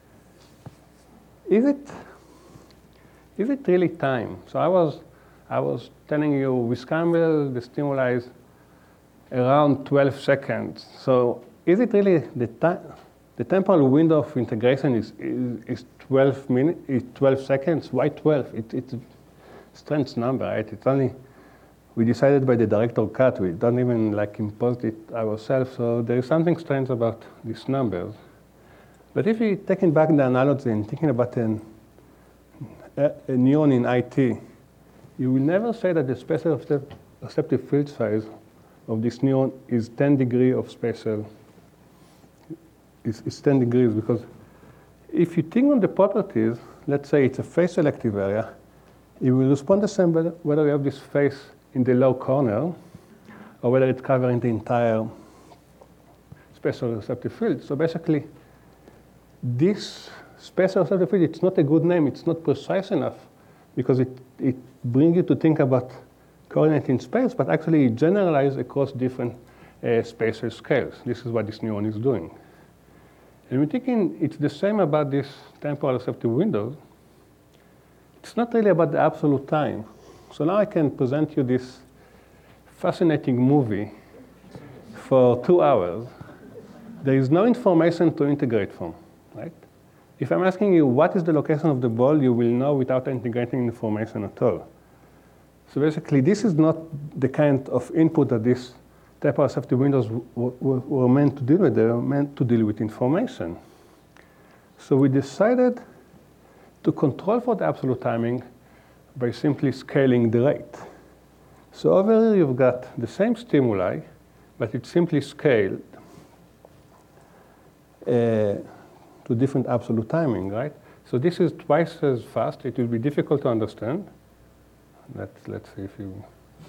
Is it, is it really time? So I was, I was telling you we scramble the stimuli around twelve seconds. So is it really the time? The temporal window of integration is, is, is twelve minutes, is twelve seconds. Why twelve? It, it's a strange number, right? It's only, we decided by the director cut. We don't even like impose it ourselves. So there is something strange about these numbers. But if we taking back the analogy and thinking about an, a, a neuron in I T, you will never say that the spatial receptive field size of this neuron is ten degrees of spatial, is, is ten degrees, because if you think on the properties, let's say it's a phase selective area, it will respond the same whether, whether you have this phase in the low corner or whether it's covering the entire spatial receptive field. So basically, this spatial receptive field, it's not a good name, it's not precise enough, because it, it brings you to think about coordinate in space, but actually it generalizes across different uh, spatial scales. This is what this neuron is doing. And we're thinking it's the same about these temporal receptive windows. It's not really about the absolute time. So now I can present you this fascinating movie for two hours. There is no information to integrate from, right? If I'm asking you what is the location of the ball, you will know without integrating information at all. So basically, this is not the kind of input that these temporal receptive windows w- w- were meant to deal with. They were meant to deal with information. So we decided to control for the absolute timing by simply scaling the rate. So over here, you've got the same stimuli, but it's simply scaled uh, to different absolute timing, right? So this is twice as fast. It will be difficult to understand. Let's, let's see if you...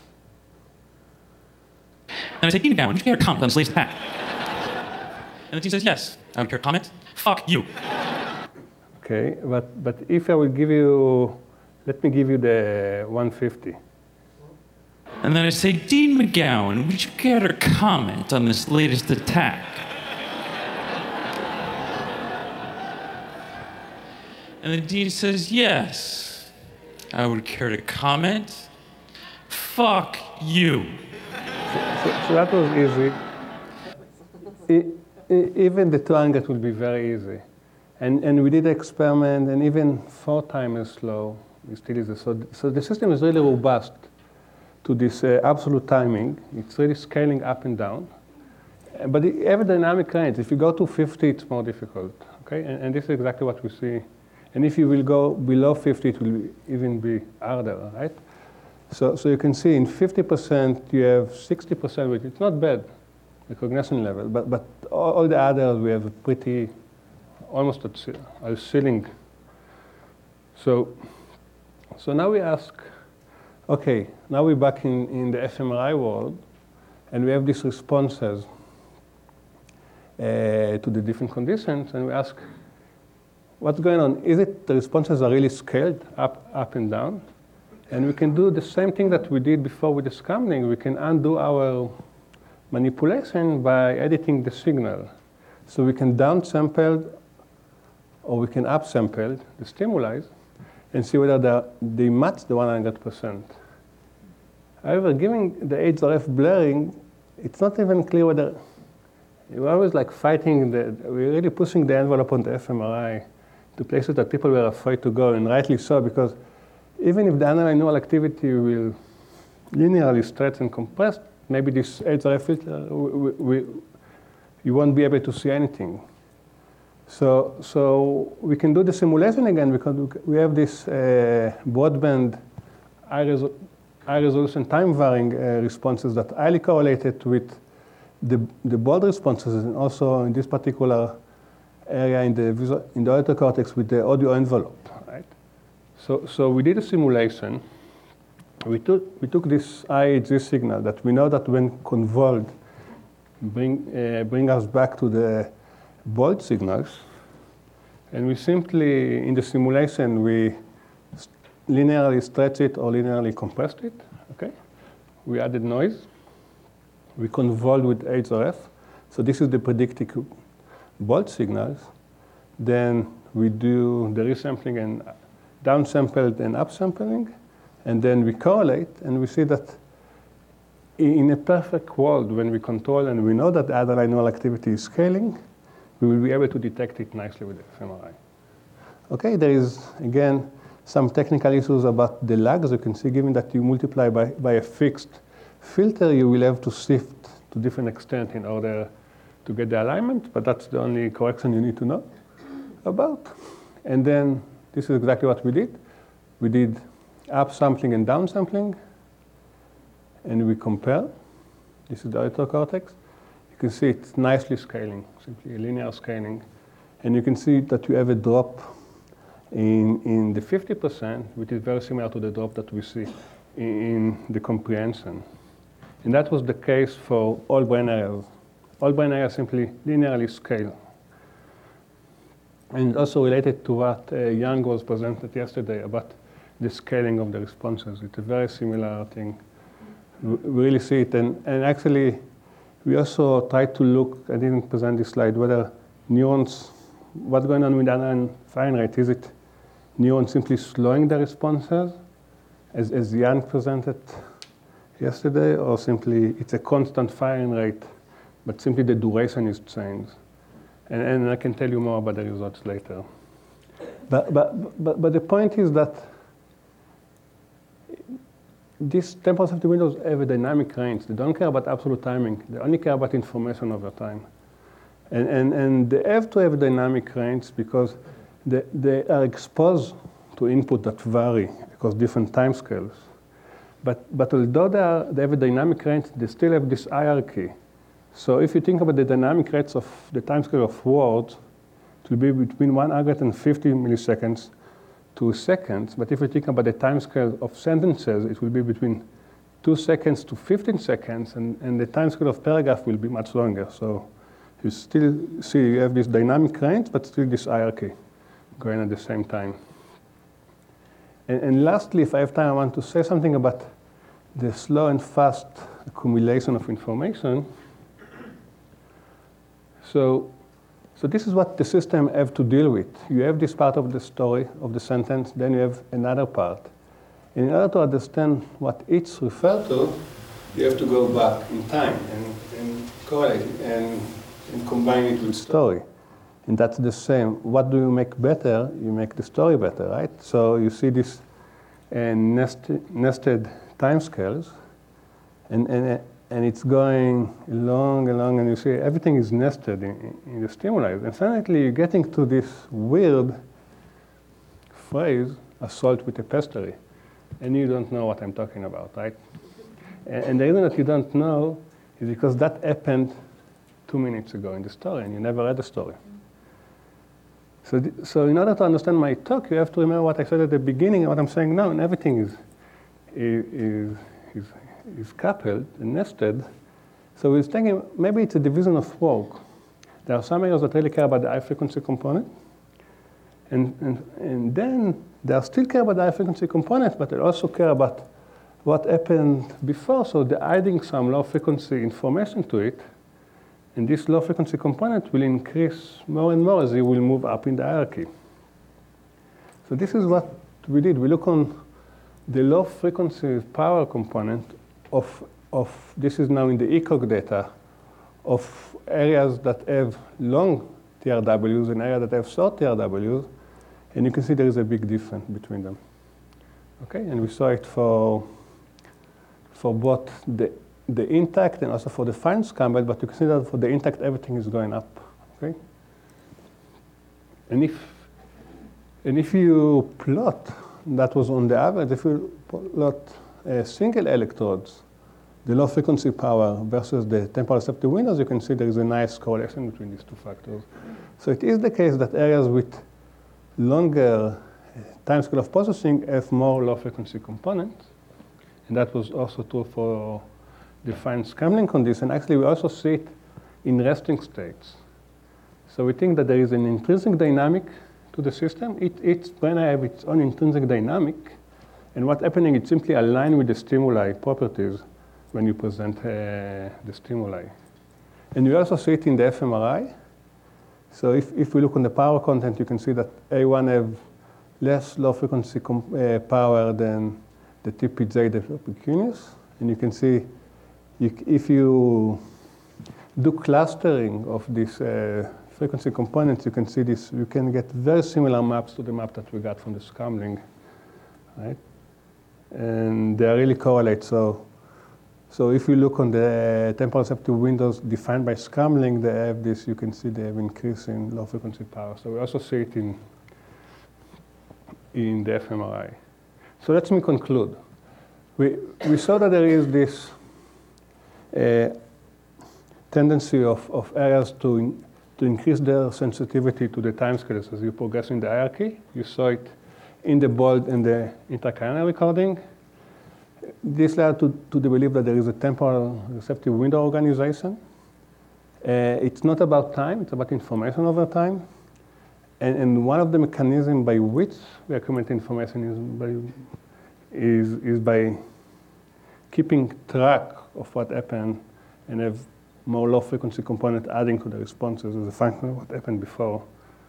And I say, Dean McGowan, would you care to comment on this latest attack? And the team says, yes. I would care to comment. Fuck you. Okay, but, but if I will give you, let me give you the one fifty. And then I say, Dean McGowan, would you care to comment on this latest attack? And the dean says, yes. I would care to comment. Fuck you. So, so that was easy. I, e- even the two hundred will be very easy. And, and we did the experiment, and even four times as slow, it still is. So, so the system is really robust to this uh, absolute timing. It's really scaling up and down. Uh, But the every dynamic range, if you go to fifty, it's more difficult. Okay, and, and this is exactly what we see. And if you will go below fifty, it will even be harder, right? So, so you can see in fifty percent, you have sixty percent, which it's not bad, recognition level, but, but all, all the others, we have a pretty, almost at ce- a ceiling. So, so now we ask, okay, now we're back in, in the fMRI world, and we have these responses uh, to the different conditions, and we ask, what's going on? Is it the responses are really scaled up, up and down? And we can do the same thing that we did before with the scrambling. We can undo our manipulation by editing the signal. So we can downsample or we can upsample the stimuli and see whether they, they match the one hundred percent. However, giving the H R F blurring, it's not even clear whether, we're always like fighting, the, we're really pushing the envelope on the fMRI to places that people were afraid to go, and rightly so, because even if the underlying neural activity will linearly stretch and compress, maybe this H R F filter, we, we, you won't be able to see anything. So, so we can do the simulation again because we have this uh, broadband high, resol high resolution time varying uh, responses that highly correlated with the, the bold responses, and also in this particular area in the visual, in the auditory cortex with the audio envelope, right? So, so we did a simulation. We took, we took this I H Z signal that we know that when convolved, bring, uh, bring us back to the bold signals. And we simply, in the simulation, we linearly stretch it or linearly compressed it, okay? We added noise. We convolved with H R F. So this is the predicted bold signals. Then we do the resampling and downsampled and upsampling, and then we correlate, and we see that in a perfect world, when we control and we know that the underlying neural activity is scaling, we will be able to detect it nicely with the fMRI. Okay, there is, again, some technical issues about the lag. As you can see, given that you multiply by, by a fixed filter, you will have to shift to different extent in order to get the alignment, but that's the only correction you need to know about. And then this is exactly what we did. We did upsampling and downsampling, and we compare. This is the auditory cortex. You can see it's nicely scaling, simply linear scaling. And you can see that you have a drop in, in the fifty percent, which is very similar to the drop that we see in, in the comprehension. And that was the case for all brain areas. All brain areas simply linearly scale. And also related to what uh, Yang was presented yesterday about the scaling of the responses. It's a very similar thing. We really see it. And, and actually, we also tried to look, I didn't present this slide, whether neurons, what's going on with underlying firing rate? Is it neurons simply slowing the responses, as, as Jan presented yesterday, or simply it's a constant firing rate, but simply the duration is changed? And, and I can tell you more about the results later. But, but, but, but the point is that these temporal safety windows have a dynamic range. They don't care about absolute timing. They only care about information over time. And, and, and they have to have a dynamic range because they, they are exposed to input that vary because different time scales. But, but although they, are, they have a dynamic range, they still have this hierarchy. So if you think about the dynamic rates of the time scale of words, it will be between one hundred fifty milliseconds to seconds. But if you think about the time scale of sentences, it will be between two seconds to fifteen seconds, and, and the time scale of paragraph will be much longer. So you still see you have this dynamic range, but still this hierarchy going at the same time. And, and lastly, if I have time, I want to say something about the slow and fast accumulation of information. So, so this is what the system have to deal with. You have this part of the story, of the sentence, then you have another part. And in order to understand what each refers to, you have to go back in time and, and correlate and and combine it with story. And that's the same. What do you make better? You make the story better, right? So you see this uh, nested, nested timescales, and, and, and it's going along, along, and you see everything is nested in, in the stimuli. And suddenly you're getting to this weird phrase, assault with a pastry, and you don't know what I'm talking about, right? And, and the reason that you don't know is because that happened two minutes ago in the story, and you never read the story. So, th- so in order to understand my talk, you have to remember what I said at the beginning and what I'm saying now, and everything is, is, is, is coupled and nested. So we're thinking maybe it's a division of work. There are some areas that really care about the high frequency component, and, and, and then they still care about the high frequency component, but they also care about what happened before, so they're adding some low frequency information to it. And this low frequency component will increase more and more as you will move up in the hierarchy. So this is what we did. We look on the low frequency power component of, of this is now in the E C O G data, of areas that have long T R Ws and areas that have short T R Ws. And you can see there is a big difference between them. Okay, and we saw it for, for both the the intact and also for the fine scramble, but you can see that for the intact, everything is going up, okay? And if, and if you plot, that was on the average, if you plot uh, single electrodes, the low frequency power versus the temporal receptive windows, you can see there is a nice correlation between these two factors. So it is the case that areas with longer time scale of processing have more low frequency components, and that was also true for the fine scrambling condition. Actually, we also see it in resting states. So we think that there is an intrinsic dynamic to the system. It, each brain have its own intrinsic dynamic, and what's happening is simply aligned with the stimuli properties when you present uh, the stimuli. And we also see it in the f M R I. So if, if we look on the power content, you can see that A one have less low frequency comp- uh, power than the T P J, the pecunius, and you can see You, if you do clustering of these uh, frequency components, you can see this. You can get very similar maps to the map that we got from the scrambling, right? And they really correlate. So, so if you look on the temporal receptive windows defined by scrambling, they have this. You can see they have increase in low frequency power. So we also see it in in the f M R I. So let me conclude. We we saw that there is this a tendency of, of areas to, in, to increase their sensitivity to the timescales as you progress in the hierarchy. You saw it in the BOLD and the intracranial recording. This led to, to the belief that there is a temporal receptive window organization. Uh, it's not about time, it's about information over time. And, and one of the mechanisms by which we accumulate information is by, is, is by keeping track of what happened and have more low frequency component adding to the responses as a function of what happened before.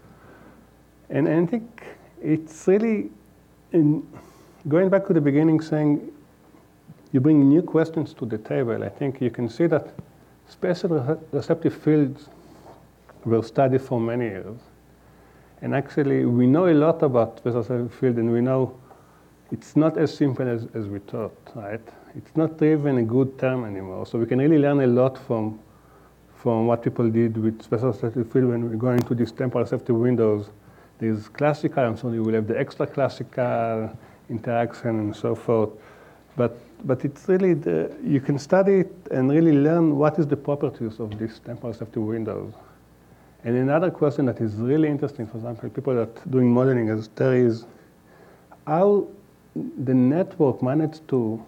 And, and I think it's really, in going back to the beginning, saying you bring new questions to the table. I think you can see that spatial re- receptive fields were studied for many years. And actually, we know a lot about spatial receptive field, and we know it's not as simple as, as we thought, right? It's not even a good term anymore. So we can really learn a lot from, from what people did with spatial receptive field when we go into these temporal receptive windows. There's classical, and so you will have the extra classical interaction and so forth. But, but it's really, the, you can study it and really learn what is the properties of these temporal receptive windows. And another question that is really interesting, for example, people that are doing modeling as Terry is, how the network managed to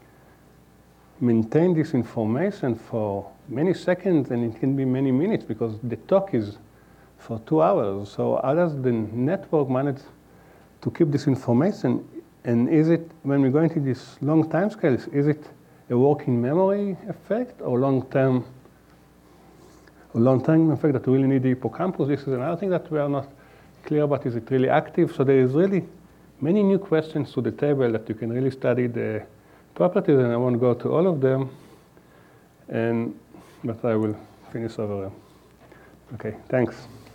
maintain this information for many seconds, and it can be many minutes because the talk is for two hours. So how does the network manage to keep this information? And is it, when we go into these long time scales, is it a working memory effect or long-term, a long-term effect that we really need the hippocampus? This is another thing that we are not clear about. Is it really active? So there is really many new questions to the table that you can really study the properties, and I won't go to all of them, and but I will finish over. Okay, thanks.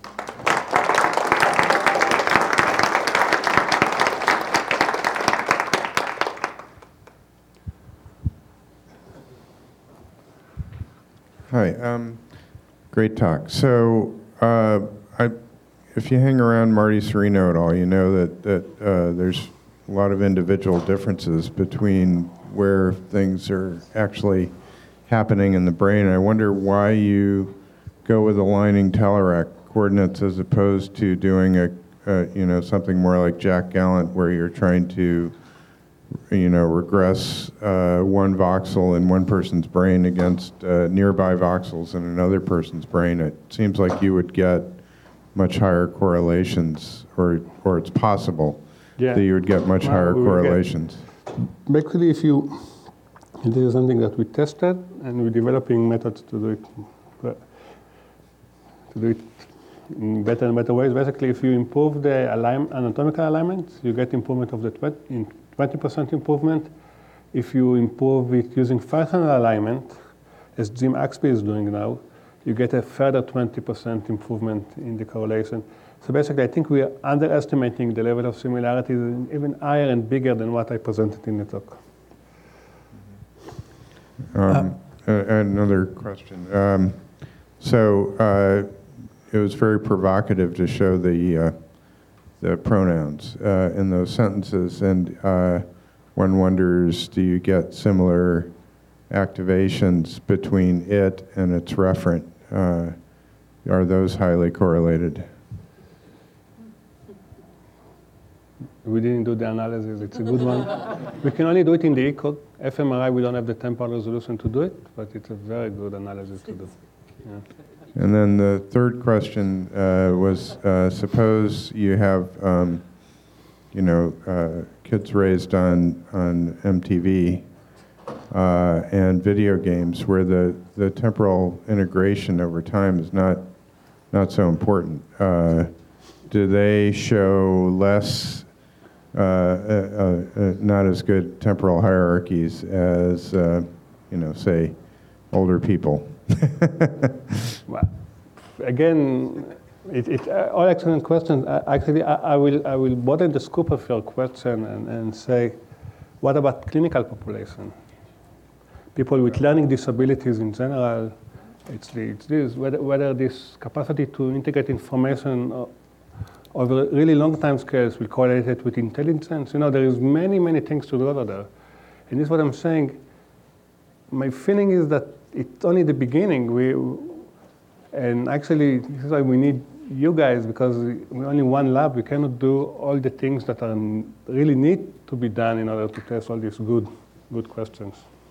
Hi, um, great talk. So, uh, I, if you hang around Marty Serino at all, you know that, that uh, there's a lot of individual differences between where things are actually happening in the brain. I wonder why you go with aligning Telerak coordinates as opposed to doing a, a, you know, something more like Jack Gallant, where you're trying to, you know, regress uh, one voxel in one person's brain against uh, nearby voxels in another person's brain. It seems like you would get much higher correlations, or or it's possible Yeah. that you would get much Well, higher we will get- correlations. Basically, if you, this is something that we tested, and we're developing methods to do it, but to do it in better and better ways. Basically, if you improve the align, anatomical alignment, you get improvement of the twen- in twenty percent improvement. If you improve it using functional alignment, as Jim Axby is doing now, you get a further twenty percent improvement in the correlation. So basically, I think we are underestimating the level of similarity, even higher and bigger than what I presented in the talk. Um, a- another question. Um, so uh, it was very provocative to show the uh, the pronouns uh, in those sentences, and uh, one wonders, do you get similar activations between it and its referent? Uh, are those highly correlated? We didn't do the analysis. It's a good one. We can only do it in the E-code. fMRI, we don't have the temporal resolution to do it, but it's a very good analysis to do. Yeah. And then the third question uh, was, uh, suppose you have, um, you know, uh, kids raised on, on M T V uh, and video games where the, the temporal integration over time is not, not so important. Uh, do they show less, uh, uh, uh, not as good temporal hierarchies as, uh, you know, say, older people? Well, again, it, it, uh, all excellent questions. Uh, actually, I, I will I will broaden the scope of your question and, and say, what about clinical population? People with learning disabilities in general. It's, the, it's this whether whether this capacity to integrate information uh, over really long time scales will correlate it with intelligence. You know, there is many many things to do over there, and this is what I'm saying. My feeling is that it's only the beginning. We, and actually, this is why we need you guys, because we're only one lab. We cannot do all the things that are really need to be done in order to test all these good, good questions.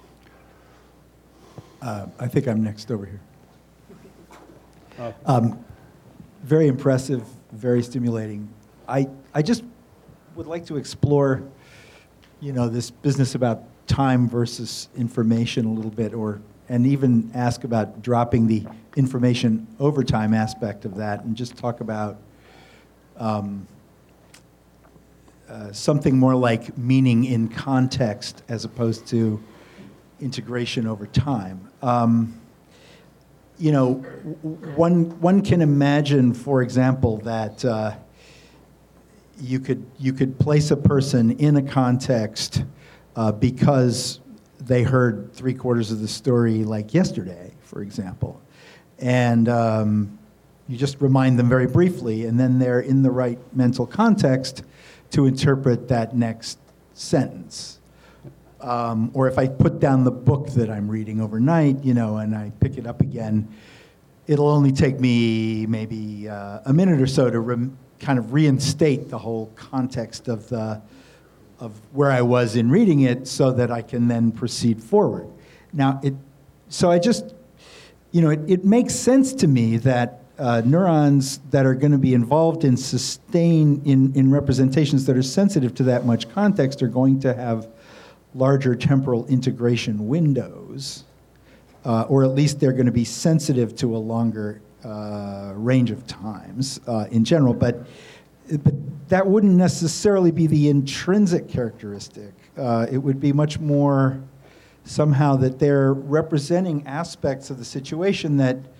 Uh, I think I'm next over here. Okay. Um, very impressive, very stimulating. I, I just would like to explore, you know, this business about time versus information a little bit, or and even ask about dropping the information over time aspect of that, and just talk about um, uh, something more like meaning in context as opposed to integration over time. Um, you know, w- one one can imagine, for example, that uh, you could you could place a person in a context uh, because they heard three quarters of the story like yesterday, for example, and um, you just remind them very briefly, and then they're in the right mental context to interpret that next sentence. Um, or if I put down the book that I'm reading overnight, you know, and I pick it up again, it'll only take me maybe uh, a minute or so to rem- kind of reinstate the whole context of the of where I was in reading it, so that I can then proceed forward. Now, it so I just, you know, it, it makes sense to me that uh, neurons that are going to be involved in sustain in in representations that are sensitive to that much context are going to have larger temporal integration windows, uh, or at least they're going to be sensitive to a longer uh, range of times uh, in general. But, but that wouldn't necessarily be the intrinsic characteristic. Uh, it would be much more somehow that they're representing aspects of the situation that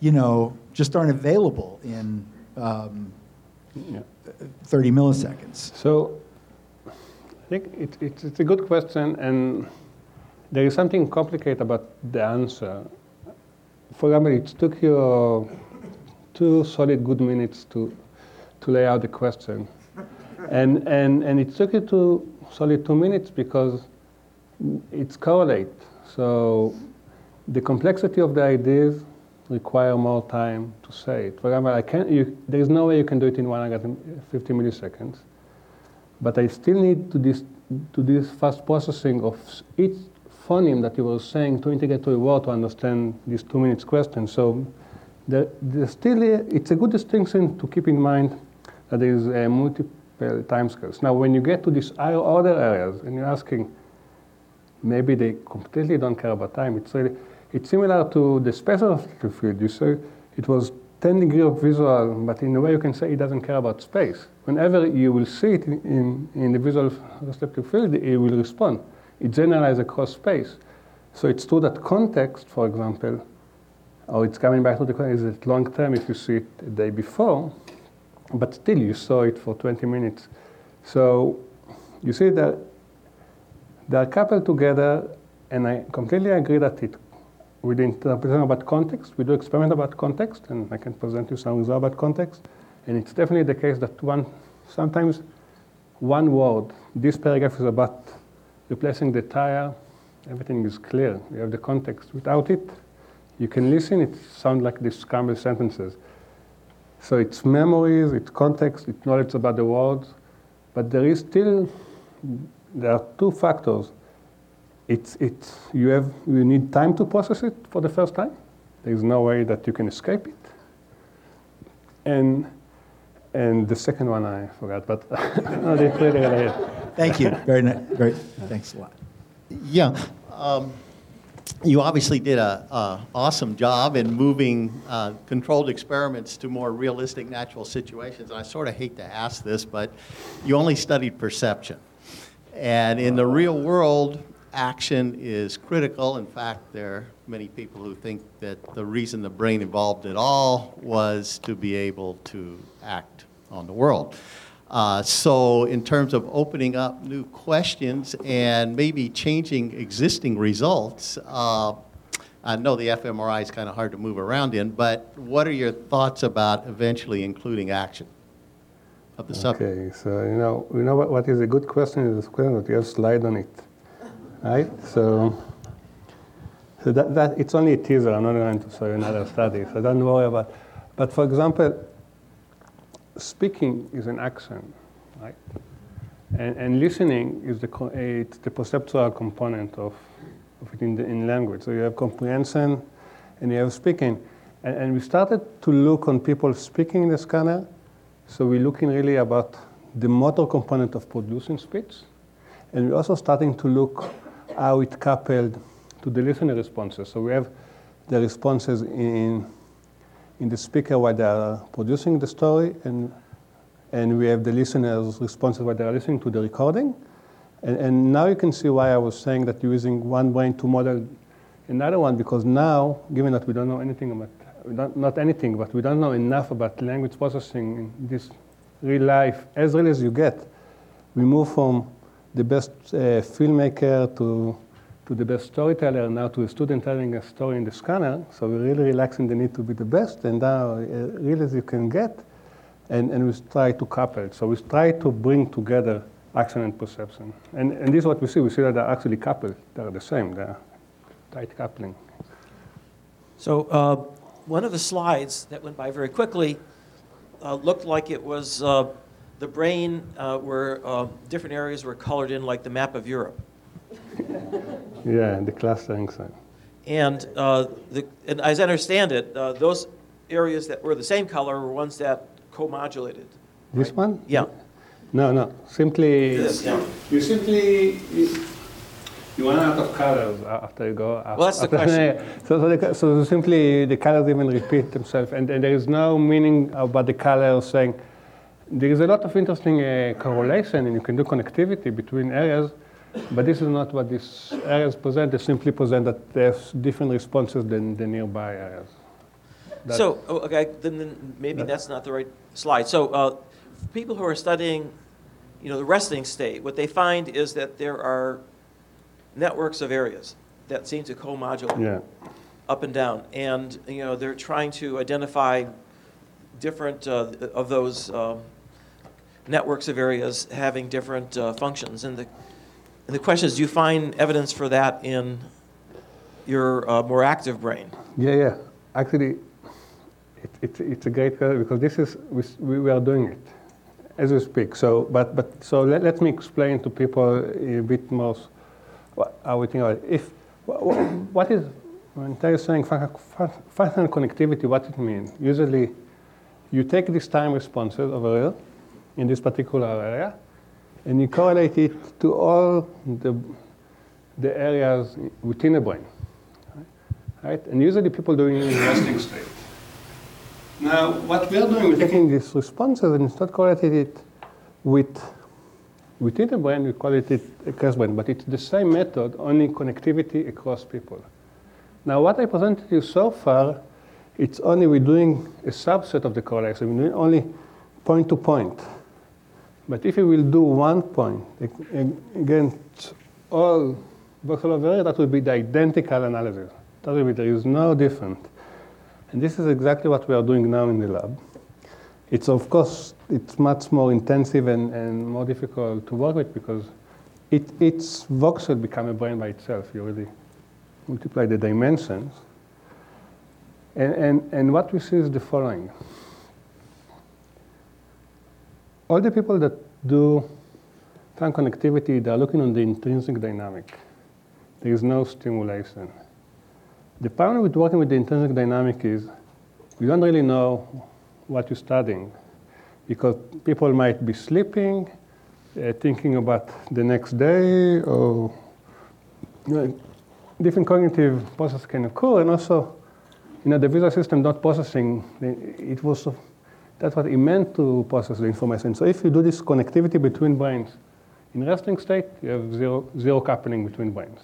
you know, just aren't available in um, Yeah. thirty milliseconds. So I think it, it, it's a good question, and there is something complicated about the answer. For example, it took you uh, two solid good minutes to, to lay out the question. and, and, and it took you two solid two minutes because it's correlate. So the complexity of the ideas require more time to say it. For example, I can't, you, there is no way you can do it in one hundred fifty milliseconds. But I still need to this, to this fast processing of each phoneme that you were saying to integrate to a word to understand this two minutes question. So there, there's still, a, it's a good distinction to keep in mind that there is a multiple timescales. Now, when you get to these other areas and you're asking, maybe they completely don't care about time. It's really, it's similar to the spatial receptive field. You say it was ten degrees of visual, but in a way you can say it doesn't care about space. Whenever you will see it in, in, in the visual receptive field, it will respond. It generalizes across space. So it's true that context, for example, or it's coming back to the context, is long term if you see it the day before, but still you saw it for twenty minutes. So you see that they are coupled together, and I completely agree that it, with the interpretation about context, we do experiment about context, and I can present you some results about context. And it's definitely the case that one, sometimes one word, this paragraph is about replacing the tire, everything is clear. You have the context. Without it, you can listen, it sounds like these scrambled sentences. So it's memories, it's context, it's knowledge about the words, but there is still, there are two factors. It's, it's, you, have, you need time to process it for the first time. There is no way that you can escape it. And, and the second one I forgot, but no, they really related. Thank you. Very nice. Very, thanks a lot. Yeah. Um, you obviously did a, a awesome job in moving uh, controlled experiments to more realistic natural situations. And I sort of hate to ask this, but you only studied perception. And in the real world, action is critical. In fact, there are many people who think that the reason the brain evolved at all was to be able to act on the world. Uh, so in terms of opening up new questions and maybe changing existing results, uh, I know the fMRI is kind of hard to move around in, but what are your thoughts about eventually including action of the subject? Okay, so you know, you know what, what is a good question is this question that you have slide on it, right? So, so that, that it's only a teaser. I'm not going to show you another study, so don't worry about. But for example, speaking is an action, right? And, and listening is the co- it's the perceptual component of, of it in, the, in language. So you have comprehension, and you have speaking, and, and we started to look on people speaking in the scanner. So we're looking really about the motor component of producing speech. And we're also starting to look how it coupled to the listener responses. So we have the responses in, in the speaker while they are producing the story, and, and we have the listener's responses while they are listening to the recording. And, and now you can see why I was saying that you're using one brain to model another one, because now, given that we don't know anything about We don't, not anything, but we don't know enough about language processing in this real life, as real as you get. We move from the best uh, filmmaker to, to the best storyteller, now to a student telling a story in the scanner. So we're really relaxing the need to be the best, and now uh, real as you can get, and, and we try to couple. So we try to bring together action and perception. And, and this is what we see. We see that they're actually coupled. They're the same. They're tight coupling. So. Uh, One of the slides that went by very quickly uh, looked like it was uh, the brain uh, where uh, different areas were colored in like the map of Europe. Yeah, the clustering side. And, uh, the, and as I understand it, uh, those areas that were the same color were ones that co-modulated. This right? one? Yeah. No, no. Simply, This, yeah. you simply, you, you run out of colors after you go. After, Well, that's the after, question. So, so, the, so simply the colors even repeat themselves, and, and there is no meaning about the colors saying, there is a lot of interesting uh, correlation, and you can do connectivity between areas, but this is not what these areas present. They simply present that they have different responses than the nearby areas. That- So, oh, okay, then, then maybe That- that's not the right slide. So, uh, people who are studying, you know, the resting state, what they find is that there are networks of areas that seem to co-modulate Yeah. up and down, and you know, they're trying to identify different uh, of those um, networks of areas having different uh, functions. And the and the question is, do you find evidence for that in your uh, more active brain? Yeah, yeah. Actually, it, it, it's a great question because this is we, we are doing it as we speak. So, but but so let, let me explain to people a bit more what, how we think about it. If what, what is when Terry is saying fun- fun- functional connectivity, what it means? Usually, you take these time responses over here in this particular area, and you correlate it to all the the areas within the brain. Right? And usually people do it in resting state. Now, what we are doing, we're taking these responses and instead correlating it with, within the brain, we call it, it across brain, but it's the same method, only connectivity across people. Now, what I presented you so far, it's only we're doing a subset of the correlation. We're doing only point to point. But if we will do one point against all voxel over here, that would be the identical analysis. That will be, there is no different. And this is exactly what we are doing now in the lab. It's, of course, it's much more intensive and, and more difficult to work with because it, its voxel become a brain by itself. You already multiply the dimensions. And, and, and what we see is the following. All the people that do time connectivity, they are looking on the intrinsic dynamic. There is no stimulation. The problem with working with the intrinsic dynamic is you don't really know what you're studying because people might be sleeping, uh, thinking about the next day, or you know, different cognitive processes can occur, and also, you know, the visual system not processing. It was that's what it meant to process the information. So if you do this connectivity between brains in resting state, you have zero zero coupling between brains.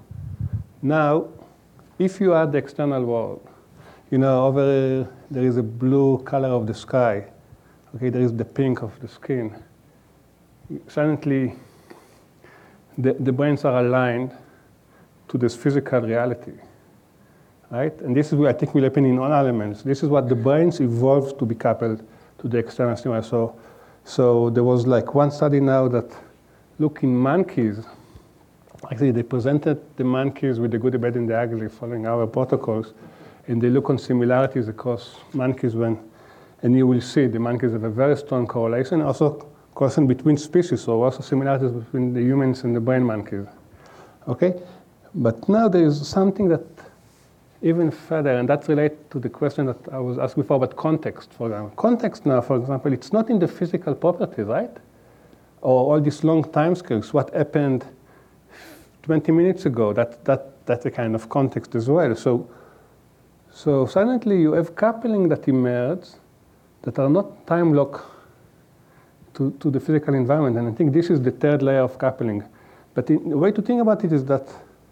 Now, if you add the external world, you know, over there, there is a blue color of the sky. Okay, there is the pink of the skin. Suddenly, the, the brains are aligned to this physical reality, right? And this is what I think will happen in all elements. This is what the brains evolved to be coupled to the external stimuli. So, so there was like one study now that looked in monkeys. Actually, they presented the monkeys with the good, the bad, and the ugly following our protocols, and they look on similarities across monkeys when, and you will see the monkeys have a very strong correlation, also correlation between species, so also similarities between the humans and the brain monkeys. Okay? But now there is something that even further, and that relates to the question that I was asked before about context, for example. Context now, for example, it's not in the physical properties, right? Or all these long time scales, what happened twenty minutes ago, that, that, that's a kind of context as well. So, so suddenly you have coupling that emerge that are not time locked to, to the physical environment. And I think this is the third layer of coupling. But in, the way to think about it is that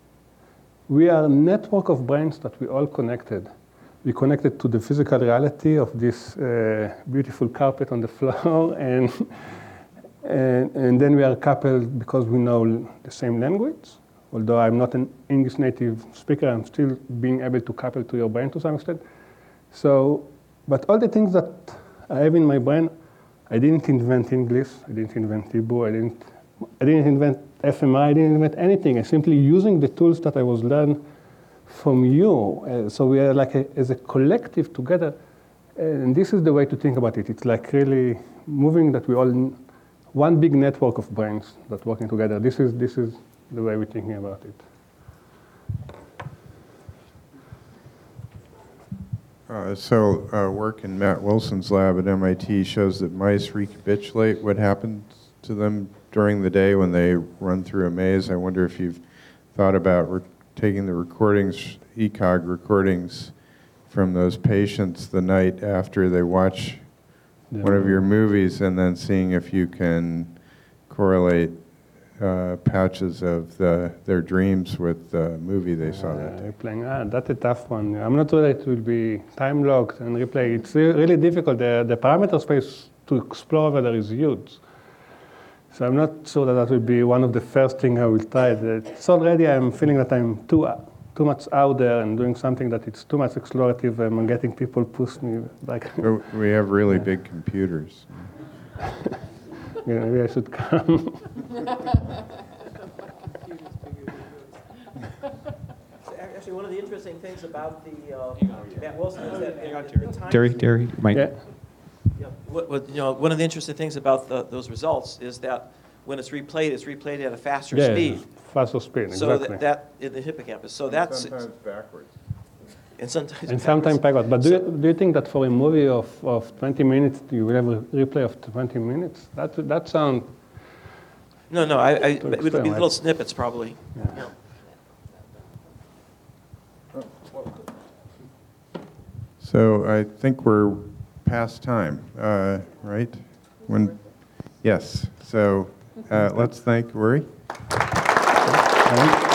we are a network of brains that we all connected. We connected to the physical reality of this uh, beautiful carpet on the floor, and, and, and then we are coupled because we know the same language. Although I'm not an English native speaker, I'm still being able to couple to your brain to some extent. So, but all the things that I have in my brain, I didn't invent English, I didn't invent Hebrew, I didn't, I didn't invent F M I, I didn't invent anything. I'm simply using the tools that I was learned from you. Uh, so we are like a, as a collective together, and this is the way to think about it. It's like really moving that we all, one big network of brains that working together. This is, this is the way we're thinking about it. Uh, so uh, work in Matt Wilson's lab at M I T shows that mice recapitulate what happens to them during the day when they run through a maze. I wonder if you've thought about re- taking the recordings, E C O G recordings, from those patients the night after they watch yeah. one of your movies, and then seeing if you can correlate uh, patches of the, their dreams with the movie they saw that Uh, day? replaying, ah, that's a tough one. I'm not sure that it will be time locked and replay. It's re- really difficult. The, the parameter space to explore over there is huge. So I'm not sure that that will be one of the first things I will try. It's already I'm feeling that I'm too too much out there and doing something that it's too much explorative and I'm getting people push me back. So we have really big computers. Yeah, maybe I should come. Actually, one of the interesting things about the uh, Matt Wilson is that at the time- Gary, Gary, might. Yeah. Yeah, what, what, you know, one of the interesting things about the, those results is that when it's replayed, it's replayed at a faster Yeah, speed. faster speed, So exactly. that, that in the hippocampus. So that's Sometimes backwards. and sometimes And sometimes backwards. backward. But do, So- you, do you think that for a movie of, of twenty minutes, you will have a replay of twenty minutes? That that sounds. No, no, I, I, To it would be experiment. little snippets probably. Yeah. So I think we're past time, uh, right? When, yes. So uh, let's thank Uri. And